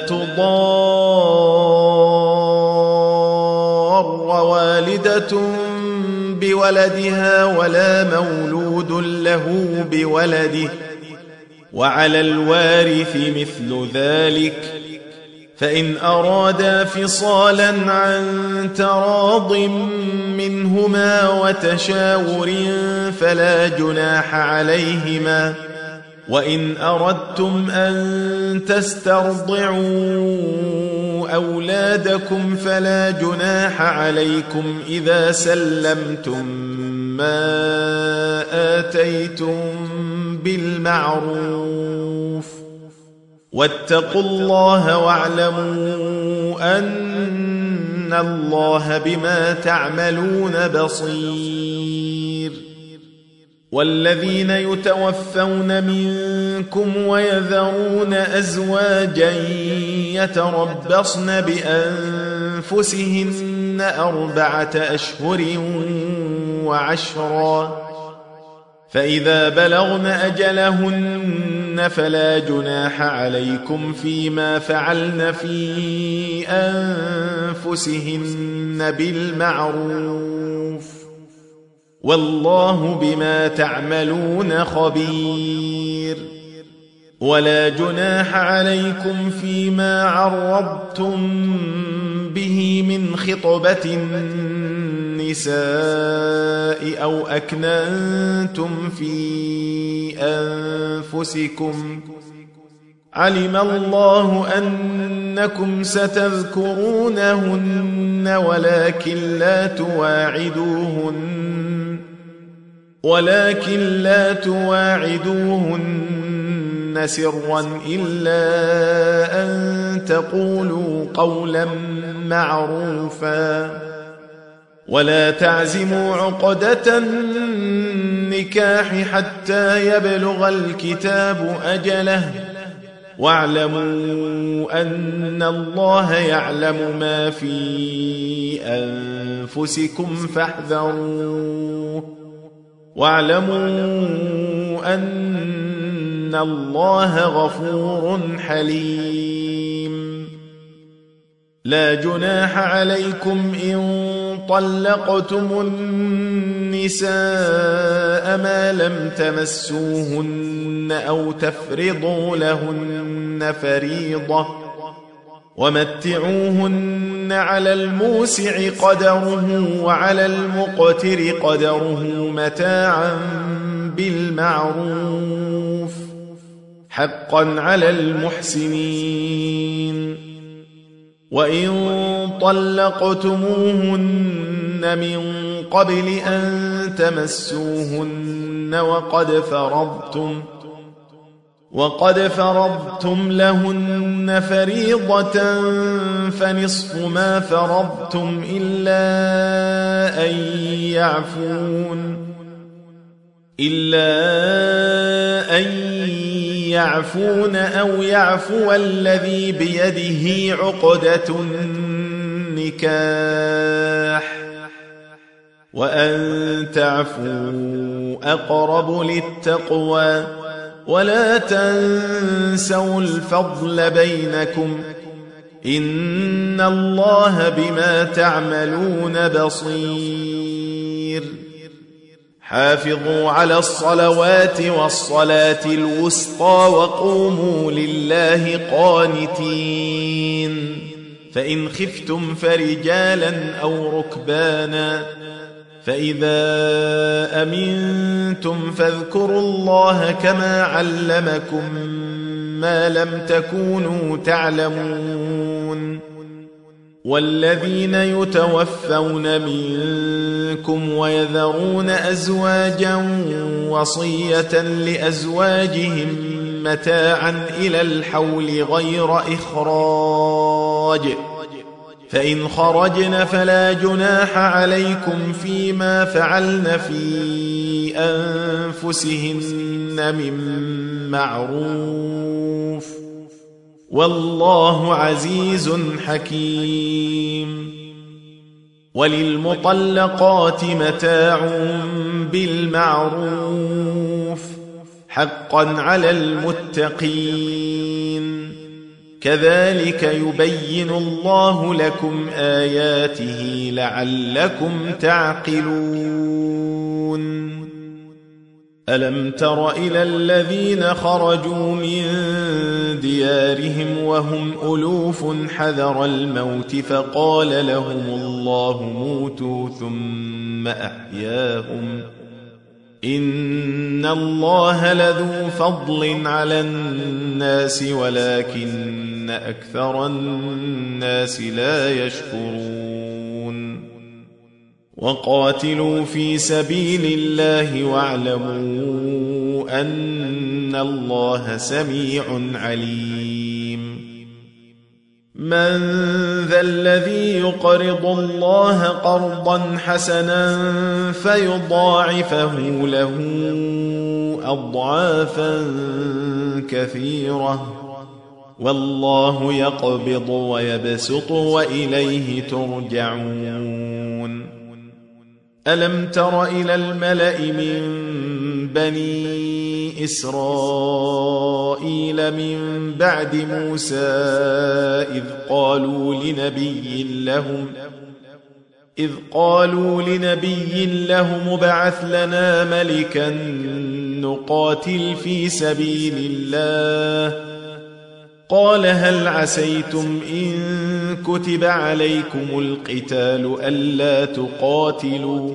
S1: تضار والدة بولدها ولا مولود له بولده وعلى الوارث مثل ذلك فإن أرادا فصالا عن تراض منهما وتشاور فلا جناح عليهما وإن أردتم أن تسترضعوا أولادكم فلا جناح عليكم إذا سلمتم ما آتيتم بالمعروف واتقوا الله واعلموا أن الله بما تعملون بصير. والذين يتوفون منكم ويذرون أزواجا يتربصن بأنفسهن أربعة أشهر وعشرا فإذا بلغن أجلهن فلا جناح عليكم فيما فعلن في أنفسهن بالمعروف والله بما تعملون خبير. ولا جناح عليكم فيما عرضتم به من خطبة النساء أو أكننتم في أنفسكم علم الله أنكم ستذكرونهن ولكن لا تواعدوهن ولكن لا تواعدوهن سرا إلا أن تقولوا قولا معروفا ولا تعزموا عقدة النكاح حتى يبلغ الكتاب أجله واعلموا أن الله يعلم ما في أنفسكم فاحذروه واعلموا أن إن الله غفور حليم. لا جناح عليكم إن طلقتم النساء ما لم تمسوهن أو تفرضوا لهن فريضة، ومتعوهن على الموسع قدره وعلى المقتر قدره متاعا بالمعروف حقا على المحسنين. وإن طلقتموهن من قبل أن تمسوهن وقد فرضتم وقد فرضتم لهن فريضة فنصف ما فرضتم إلا أن يعفون إلا أن يعفون أو يعفو الذي بيده عقدة النكاح، وأن تعفوا أقرب للتقوى، ولا تنسوا الفضل بينكم إن الله بما تعملون بصير. حافظوا على الصلوات والصلاة الوسطى وقوموا لله قانتين. فإن خفتم فرجالا أو ركبانا فإذا أمنتم فاذكروا الله كما علمكم ما لم تكونوا تعلمون. والذين يتوفون منكم ويذرون أزواجا وصية لأزواجهم متاعا إلى الحول غير إخراج، فإن خرجن فلا جناح عليكم فيما فعلن في أنفسهن من معروف، والله عزيز حكيم. وللمطلقات متاع بالمعروف حقا على المتقين. كذلك يبين الله لكم آياته لعلكم تعقلون. ألم تر إلى الذين خرجوا من ديارهم وهم ألوف حذر الموت فقال لهم الله موتوا ثم أحياهم إن الله لذو فضل على الناس ولكن أكثر الناس لا يشكرون. وقاتلوا في سبيل الله واعلموا أن الله سميع عليم. من ذا الذي يقرض الله قرضا حسنا فيضاعفه له أضعافا كثيرة والله يقبض ويبسط وإليه ترجعون. ألم تر إلى الملأ من بني إسرائيل من بعد موسى إذ قالوا لنبي لهم إذ قالوا لنبي لهم ابعث لنا ملكا نقاتل في سبيل الله قال هل عسيتم إن كتب عليكم القتال ألا تقاتلوا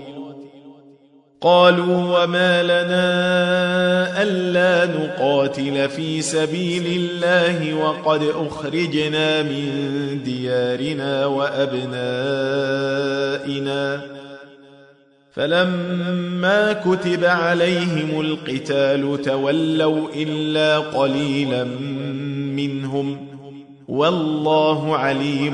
S1: قالوا وما لنا ألا نقاتل في سبيل الله وقد أخرجنا من ديارنا وأبنائنا فلما كتب عليهم القتال تولوا إلا قليلا منهم والله عليم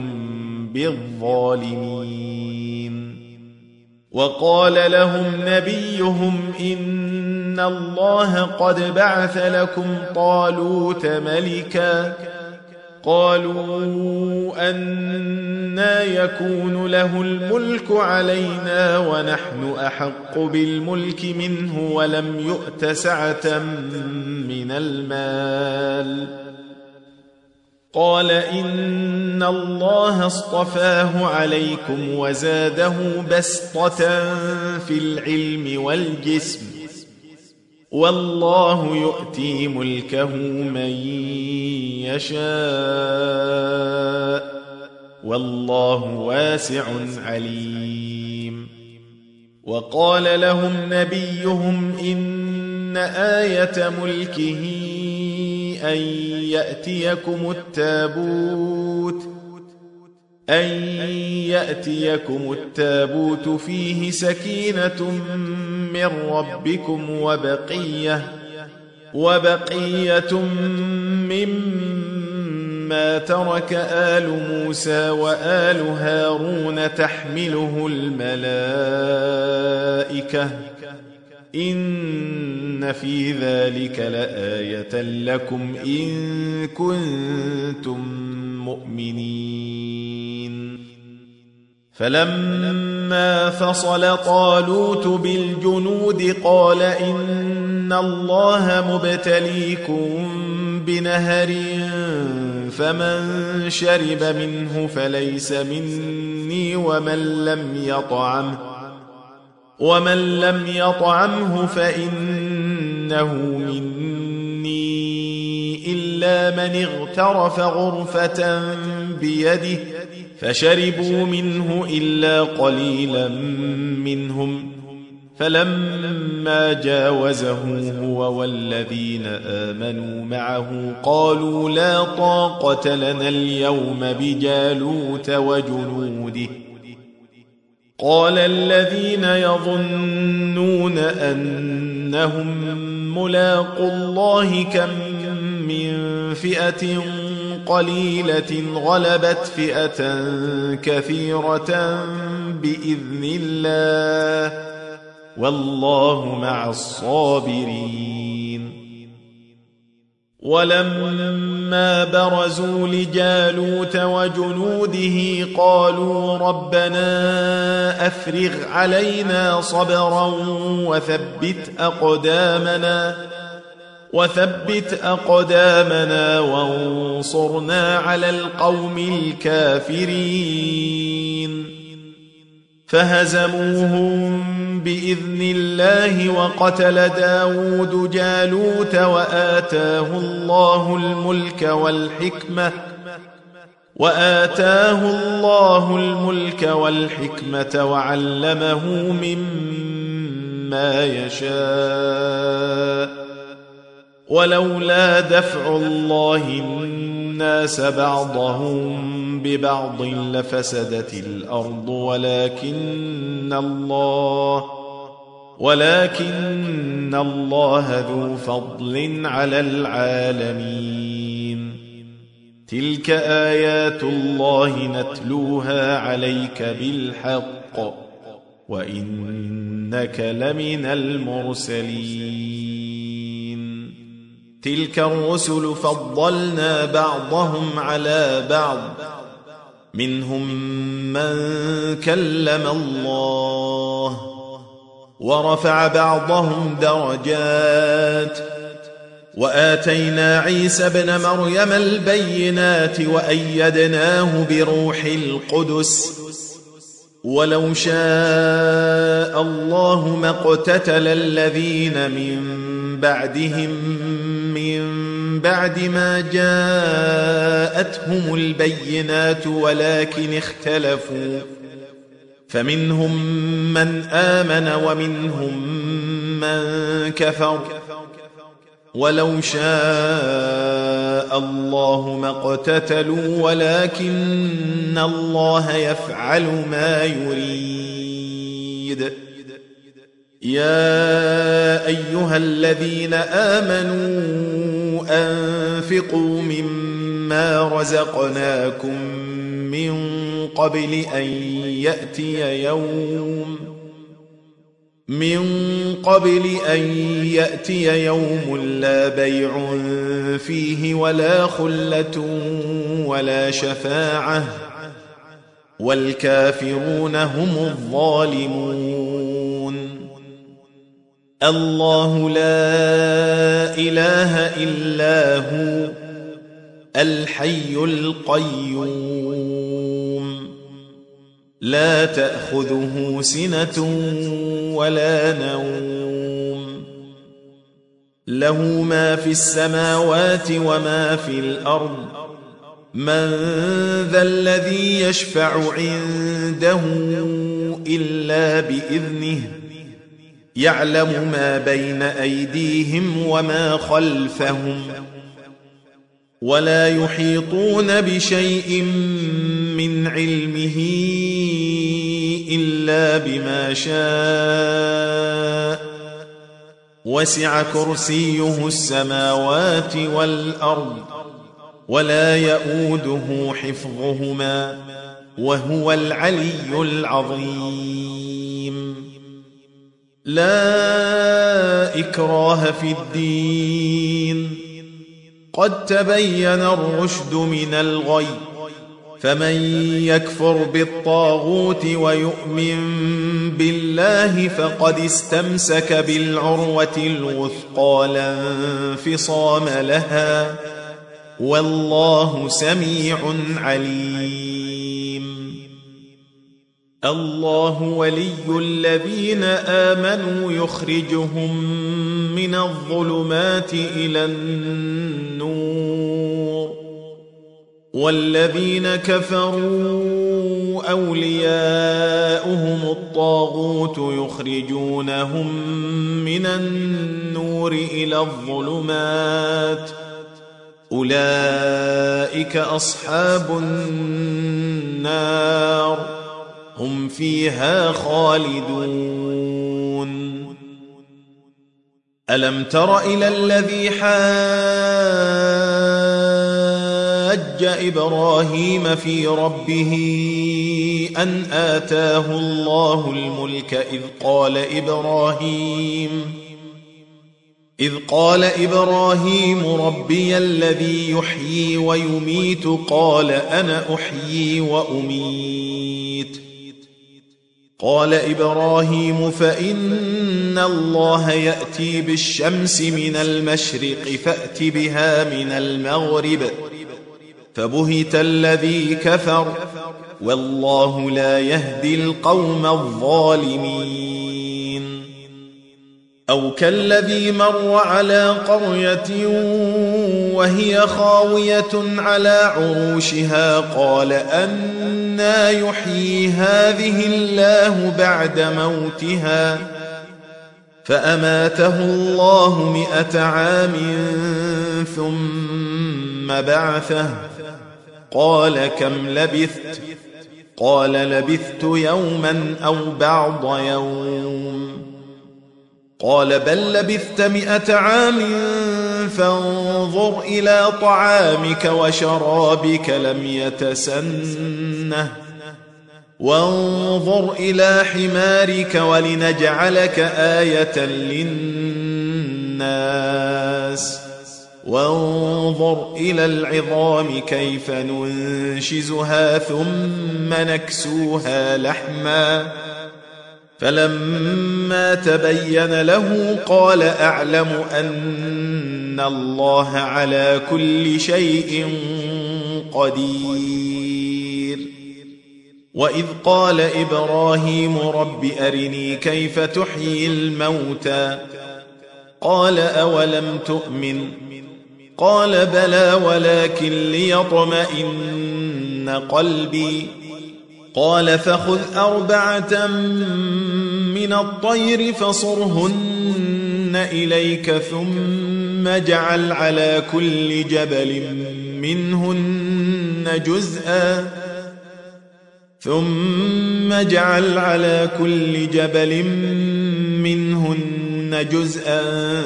S1: بالظالمين. وقال لهم نبيهم إن الله قد بعث لكم طالوت ملكا قالوا أنى يكون له الملك علينا ونحن أحق بالملك منه ولم يؤت سعة من المال. قال إن الله اصطفاه عليكم وزاده بسطة في العلم والجسم والله يؤتي ملكه من يشاء والله واسع عليم. وقال لهم نبيهم إن آية ملكه أن يأتيكم التابوت أن يأتيكم التابوت فيه سكينة من ربكم وبقية وبقية مما ترك آل موسى وآل هارون تحمله الملائكة إن في ذلك لآية لكم إن كنتم مؤمنين. فلما فصل طالوت بالجنود قال إن الله مبتليكم بنهر فمن شرب منه فليس مني ومن لم يطعمه ومن لم يطعمه فإنه مني إلا من اغترف غرفة بيده فشربوا منه إلا قليلا منهم. فلما جاوزه هو والذين آمنوا معه قالوا لا طاقة لنا اليوم بجالوت وجنوده. قال الذين يظنون أنهم ملاقو الله كم من فئة قليلة غلبت فئة كثيرة بإذن الله والله مع الصابرين. ولما برزوا لجالوت وجنوده قالوا ربنا أفرغ علينا صبرا وثبت أقدامنا وثبت أقدامنا وانصرنا على القوم الكافرين. فهزموهم بإذن الله وقتل داود جالوت وآتاه الله الملك والحكمة وآتاه الله الملك والحكمة وعلمه مما يشاء. ولولا دفع الله الناس بعضهم ببعض لفسدت الأرض ولكن الله ولكن الله ذو فضل على العالمين. تلك آيات الله نتلوها عليك بالحق وإنك لمن المرسلين. تلك الرسل فضلنا بعضهم على بعض منهم من كلم الله ورفع بعضهم درجات وآتينا عيسى ابن مريم البينات وأيدناه بروح القدس. ولو شاء الله ما اقتتل الذين من بعدهم من بعد ما جاءتهم البينات ولكن اختلفوا فمنهم من آمن ومنهم من كفر. ولو شاء الله ما اقتتلوا ولكن الله يفعل ما يريد. يا أيها الذين آمنوا أنفقوا مما رزقناكم من قبل أن يأتي يوم من قبل أن يأتي يوم لا بيع فيه ولا خلة ولا شفاعة والكافرون هم الظالمون. الله لا إله إلا هو الحي القيوم لا تأخذه سنة ولا نوم له ما في السماوات وما في الأرض من ذا الذي يشفع عنده إلا بإذنه يعلم ما بين أيديهم وما خلفهم ولا يحيطون بشيء من علمه إلا بما شاء وسع كرسيه السماوات والأرض ولا يؤوده حفظهما وهو العلي العظيم. لا إكراه في الدين قد تبين الرشد من الغي فمن يكفر بالطاغوت ويؤمن بالله فقد استمسك بالعروة الوثقى لا انفصام لها والله سميع عليم. الله ولي الذين آمنوا يخرجهم من الظلمات إلى النور والذين كفروا أولياؤهم الطاغوت يخرجونهم من النور إلى الظلمات أولئك أصحاب النار هم فيها خالدون. ألم تر إلى الذي حاج إبراهيم في ربه أن آتاه الله الملك إذ قال إبراهيم إذ قال إبراهيم ربي الذي يحيي ويميت قال أنا أحيي وأميت قال إبراهيم فإن الله يأتي بالشمس من المشرق فأت بها من المغرب فبهت الذي كفر والله لا يهدي القوم الظالمين. أو كالذي مر على قرية وهي خاوية على عروشها قال أنى يحيي هذه الله بعد موتها فأماته الله مئة عام ثم بعثه قال كم لبثت قال لبثت يوما أو بعض يوم قال بل لبثت مئة عام فانظر إلى طعامك وشرابك لم يتسنه وانظر إلى حمارك ولنجعلك آية للناس وانظر إلى العظام كيف ننشزها ثم نكسوها لحما فلما تبين له قال أعلم أن الله على كل شيء قدير. وإذ قال إبراهيم رب أرني كيف تحيي الموتى قال أولم تؤمن قال بلى ولكن ليطمئن قلبي قال فخذ أربعة من الطير فصرهن إليك ثم اجعل على كل جبل منهن جزءا ثم اجعل على كل جبل منهن جزءا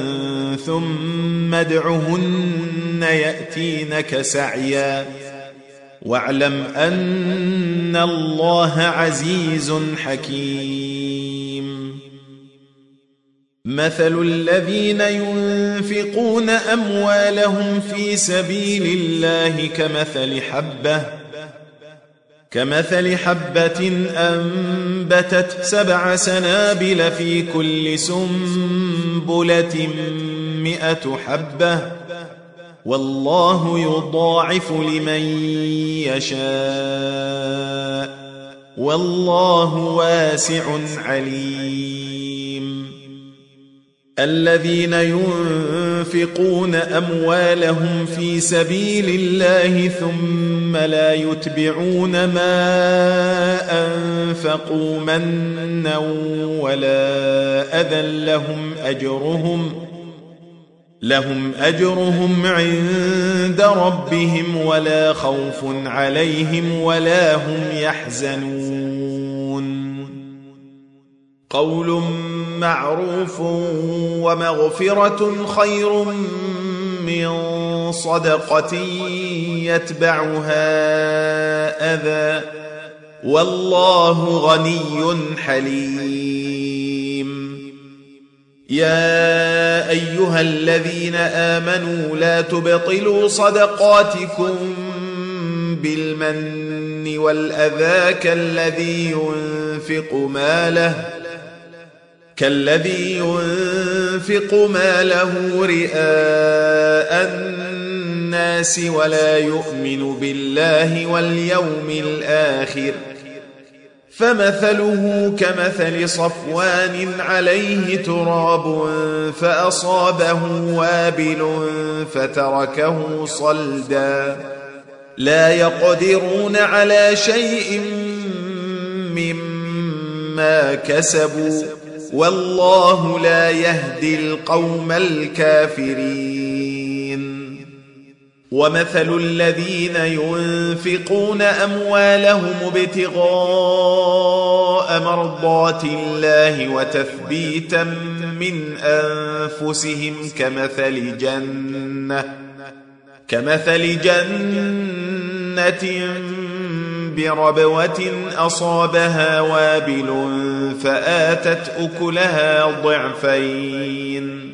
S1: ثم ادعهن يأتينك سعيا واعلم أن الله عزيز حكيم. مثل الذين ينفقون أموالهم في سبيل الله كمثل حبة كمثل حبة أنبتت سبع سنابل في كل سنبلة مئة حبة والله يضاعف لمن يشاء والله واسع عليم. الذين ينفقون أموالهم في سبيل الله ثم لا يتبعون ما أنفقوا منا ولا أذى لهم أجرهم لهم أجرهم عند ربهم ولا خوف عليهم ولا هم يحزنون. قول معروف ومغفرة خير من صدقة يتبعها أذى والله غني حليم. يا أيها الذين آمنوا لا تبطلوا صدقاتكم بالمن والأذى كالذي ينفق ماله كالذي ينفق ماله رئاء الناس ولا يؤمن بالله واليوم الآخر فمثله كمثل صفوان عليه تراب فأصابه وابل فتركه صلدا لا يقدرون على شيء مما كسبوا والله لا يهدي القوم الكافرين. ومثل الذين ينفقون أموالهم ابتغاء مرضات الله وتثبيتا من أنفسهم كمثل جنة كمثل جنة بربوة أصابها وابل فآتت أكلها ضعفين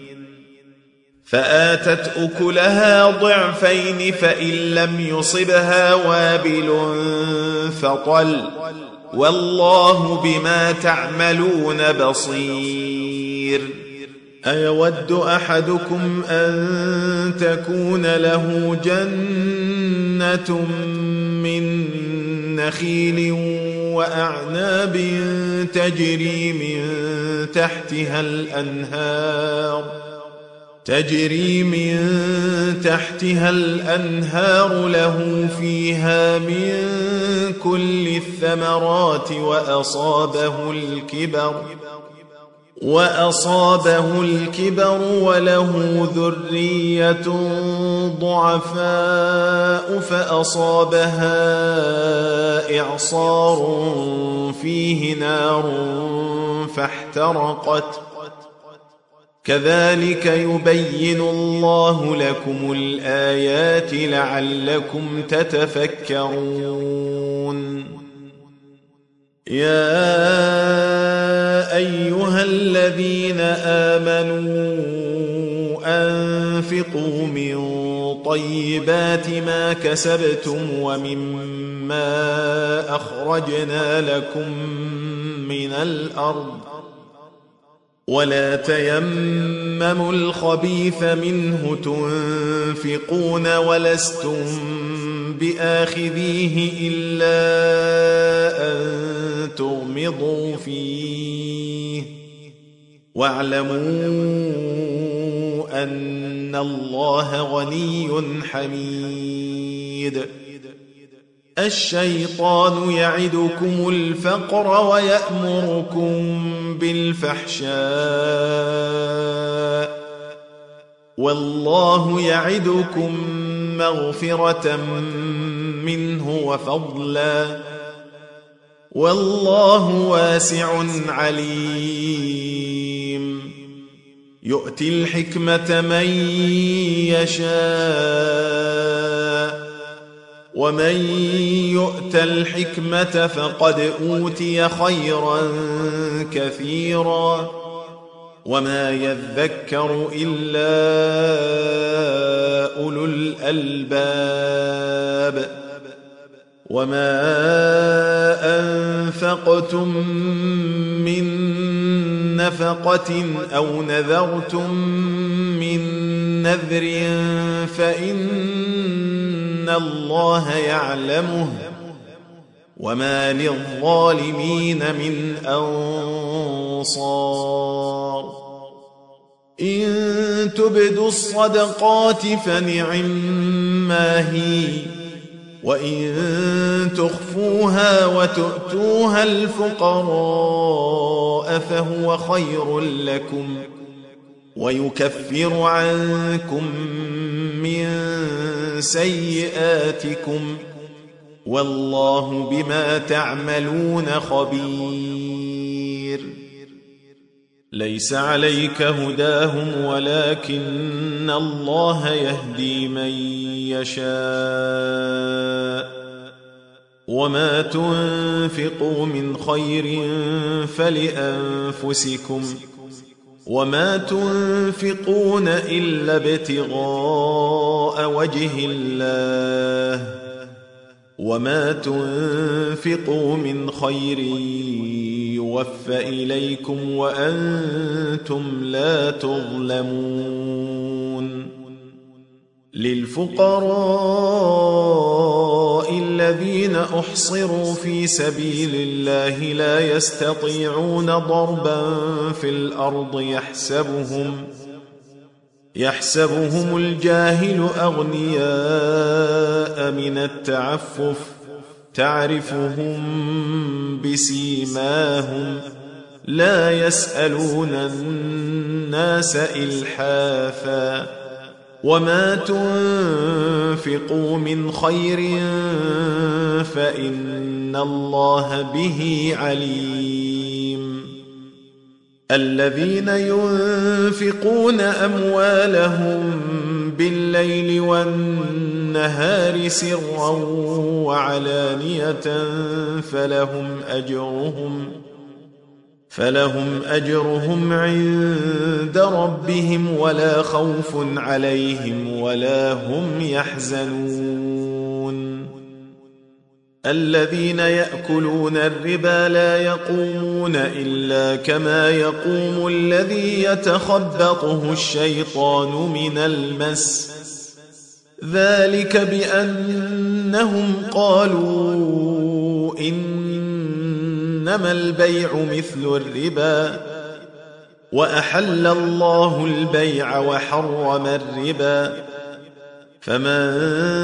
S1: فآتت أكلها ضعفين فإن لم يصبها وابل فطل والله بما تعملون بصير. أيود أحدكم أن تكون له جنة من نخيل وأعناب تجري من تحتها الأنهار تجري من تحتها الأنهار له فيها من كل الثمرات وأصابه الكبر وأصابه الكبر وله ذرية ضعفاء فأصابها إعصار فيه نار فاحترقت كذلك يبين الله لكم الآيات لعلكم تتفكرون. يا أيها الذين آمنوا أنفقوا من طيبات ما كسبتم ومما أخرجنا لكم من الأرض ولا تيمموا الخبيث منه تنفقون ولستم بآخذيه إلا أن تغمضوا فيه واعلموا أن الله غني حميد. الشيطان يعدكم الفقر ويأمركم بالفحشاء والله يعدكم مغفرة منه وفضلا والله واسع عليم. يؤتي الحكمة من يشاء ومن يؤت الحكمة فقد أوتي خيرا كثيرا وما يذكر إلا أولو الألباب وما أنفقتم من نفقة أو نذرتم من نذر فإن الله يعلمه وما للظالمين من أنصار إن تبدوا الصدقات فنعما هي وإن تخفوها وتؤتوها الفقراء فهو خير لكم ويكفر عنكم من سيئاتكم والله بما تعملون خبير ليس عليك هداهم ولكن الله يهدي من يشاء وما تنفقوا من خير فلأنفسكم وما تنفقون إلا ابتغاء وجه الله وما تنفقوا من خير يوفى إليكم وأنتم لا تظلمون للفقراء الذين أحصروا في سبيل الله لا يستطيعون ضربا في الأرض يحسبهم يحسبهم الجاهل أغنياء من التعفف تعرفهم بسيماهم لا يسألون الناس إلحافا وما تنفقوا من خير فإن الله به عليم الذين ينفقون أموالهم بالليل والنهار سرا وعلانية فلهم أجرهم فلهم أجرهم عند ربهم ولا خوف عليهم ولا هم يحزنون الذين يأكلون الربا لا يقومون إلا كما يقوم الذي يتخبطه الشيطان من المس ذلك بأنهم قالوا إنما البيع مثل الربا وأحل الله البيع وحرم الربا فمن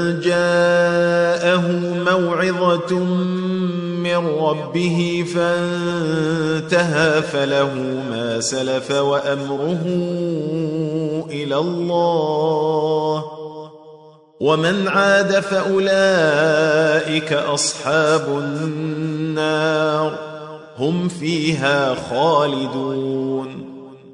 S1: جاءه موعظة من ربه فانتهى فله ما سلف وأمره إلى الله ومن عاد فأولئك أصحاب النار هم فيها خالدون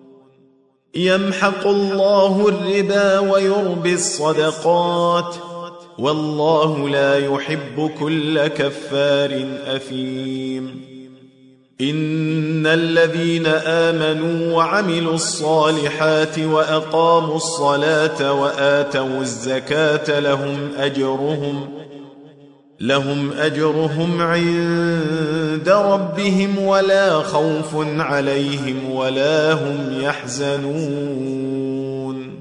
S1: يمحق الله الربا ويربي الصدقات والله لا يحب كل كفار أثيم إن الذين آمنوا وعملوا الصالحات وأقاموا الصلاة وآتوا الزكاة لهم أجرهم لهم أجرهم عند ربهم ولا خوف عليهم ولا هم يحزنون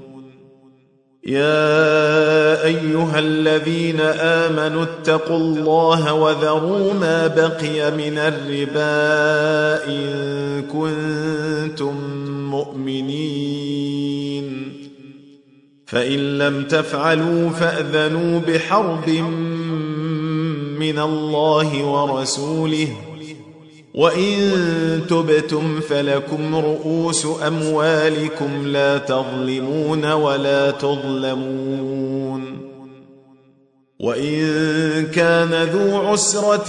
S1: يا أيها الذين آمنوا اتقوا الله وذروا ما بقي من الربا إن كنتم مؤمنين فإن لم تفعلوا فأذنوا بحرب من الله ورسوله وإن تبتم فلكم رؤوس أموالكم لا تظلمون ولا تظلمون وإن كان ذو عسرة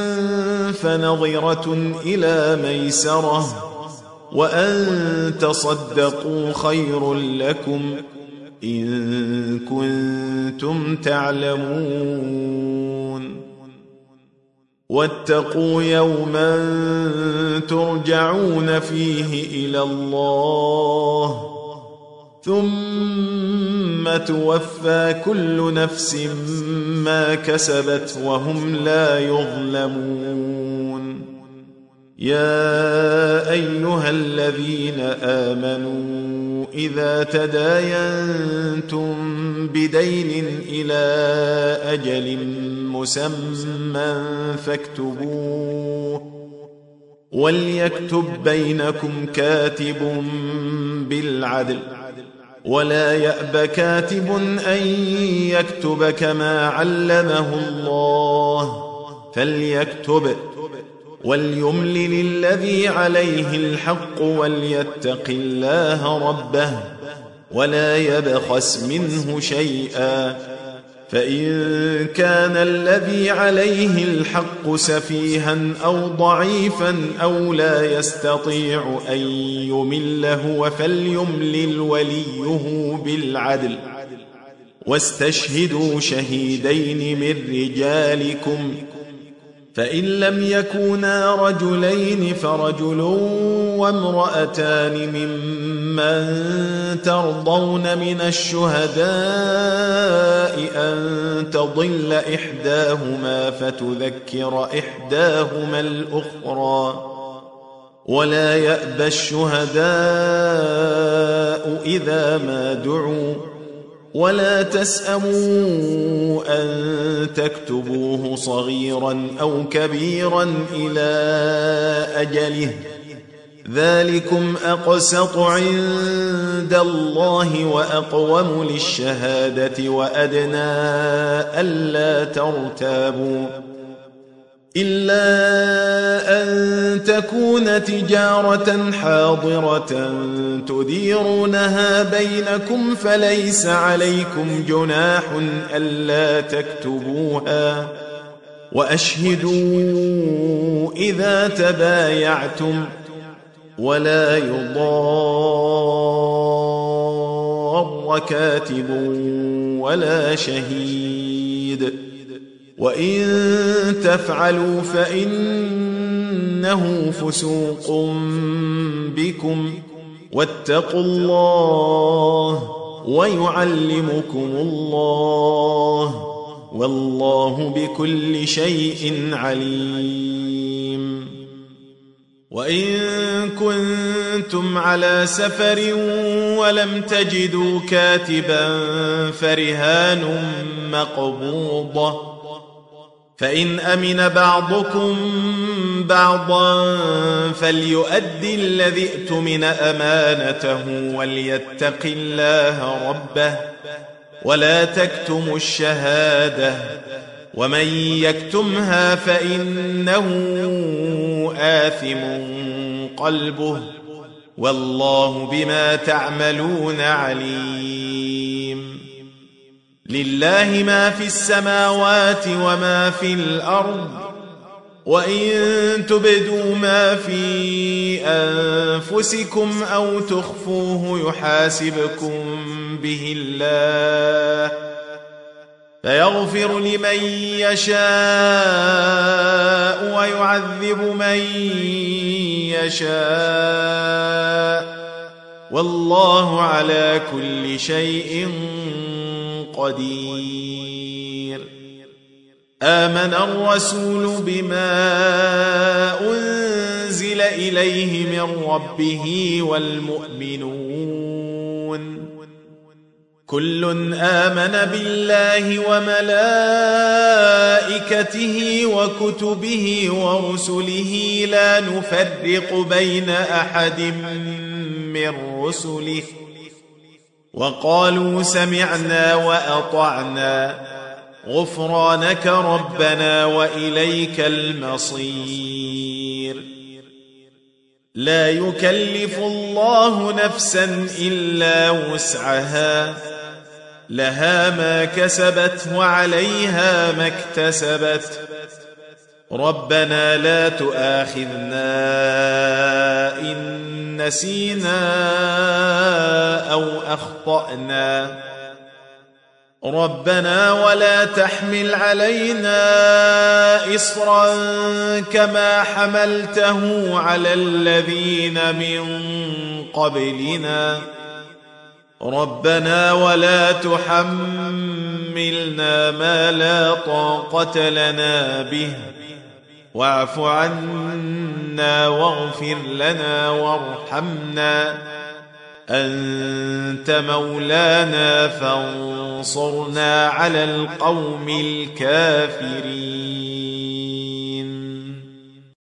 S1: فنظرة إلى ميسرة وأن تصدقوا خير لكم إن كنتم تعلمون واتقوا يوما ترجعون فيه إلى الله ثم توفى كل نفس ما كسبت وهم لا يظلمون. يا أيها الذين آمنوا إذا تداينتم بدين إلى أجل مسمى فاكتبوه وليكتب بينكم كاتب بالعدل ولا يأب كاتب أن يكتب كما علمه الله فليكتب وليملل الذي عليه الحق وليتق الله ربه ولا يبخس منه شيئا فإن كان الذي عليه الحق سفيها أو ضعيفا أو لا يستطيع أن يمل هو فليملل وليه بالعدل واستشهدوا شهيدين من رجالكم فإن لم يكونا رجلين فرجل وامرأتان ممن ترضون من الشهداء أن تضل إحداهما فتذكر إحداهما الأخرى ولا يأبى الشهداء إذا ما دعوا ولا تسأموا أن تكتبوه صغيرا أو كبيرا إلى أجله ذلكم أقسط عند الله وأقوم للشهادة وأدنى ألا ترتابوا إلا أن تكون تجارة حاضرة تديرونها بينكم فليس عليكم جناح ألا تكتبوها وأشهدوا إذا تبايعتم ولا يضار كاتب ولا شهيد وإن تفعلوا فإنه فسوق بكم واتقوا الله ويعلمكم الله والله بكل شيء عليم. وإن كنتم على سفر ولم تجدوا كاتبا فرهان مقبوضة فإن أمن بعضكم بعضا فليؤدي الذي ائتمن أمانته وليتق الله ربه ولا تكتموا الشهادة ومن يكتمها فإنه آثم قلبه والله بما تعملون عليم. لله ما في السماوات وما في الأرض وإن تبدوا ما في أنفسكم أو تخفوه يحاسبكم به الله فيغفر لمن يشاء ويعذب من يشاء والله على كل شيء قدير. آمن الرسول بما أنزل إليه من ربه والمؤمنون كل آمن بالله وملائكته وكتبه ورسله لا نفرق بين أحد من رسله وقالوا سمعنا وأطعنا غفرانك ربنا وإليك المصير. لا يكلف الله نفسا إلا وسعها لها ما كسبت وعليها ما اكتسبت ربنا لا تؤاخذنا إن نسينا أو أخطأنا ربنا ولا تحمل علينا إصرا كما حملته على الذين من قبلنا ربنا ولا تحملنا ما لا طاقة لنا به واعف عنا واغفر لنا وارحمنا أنت مولانا فانصرنا على القوم الكافرين.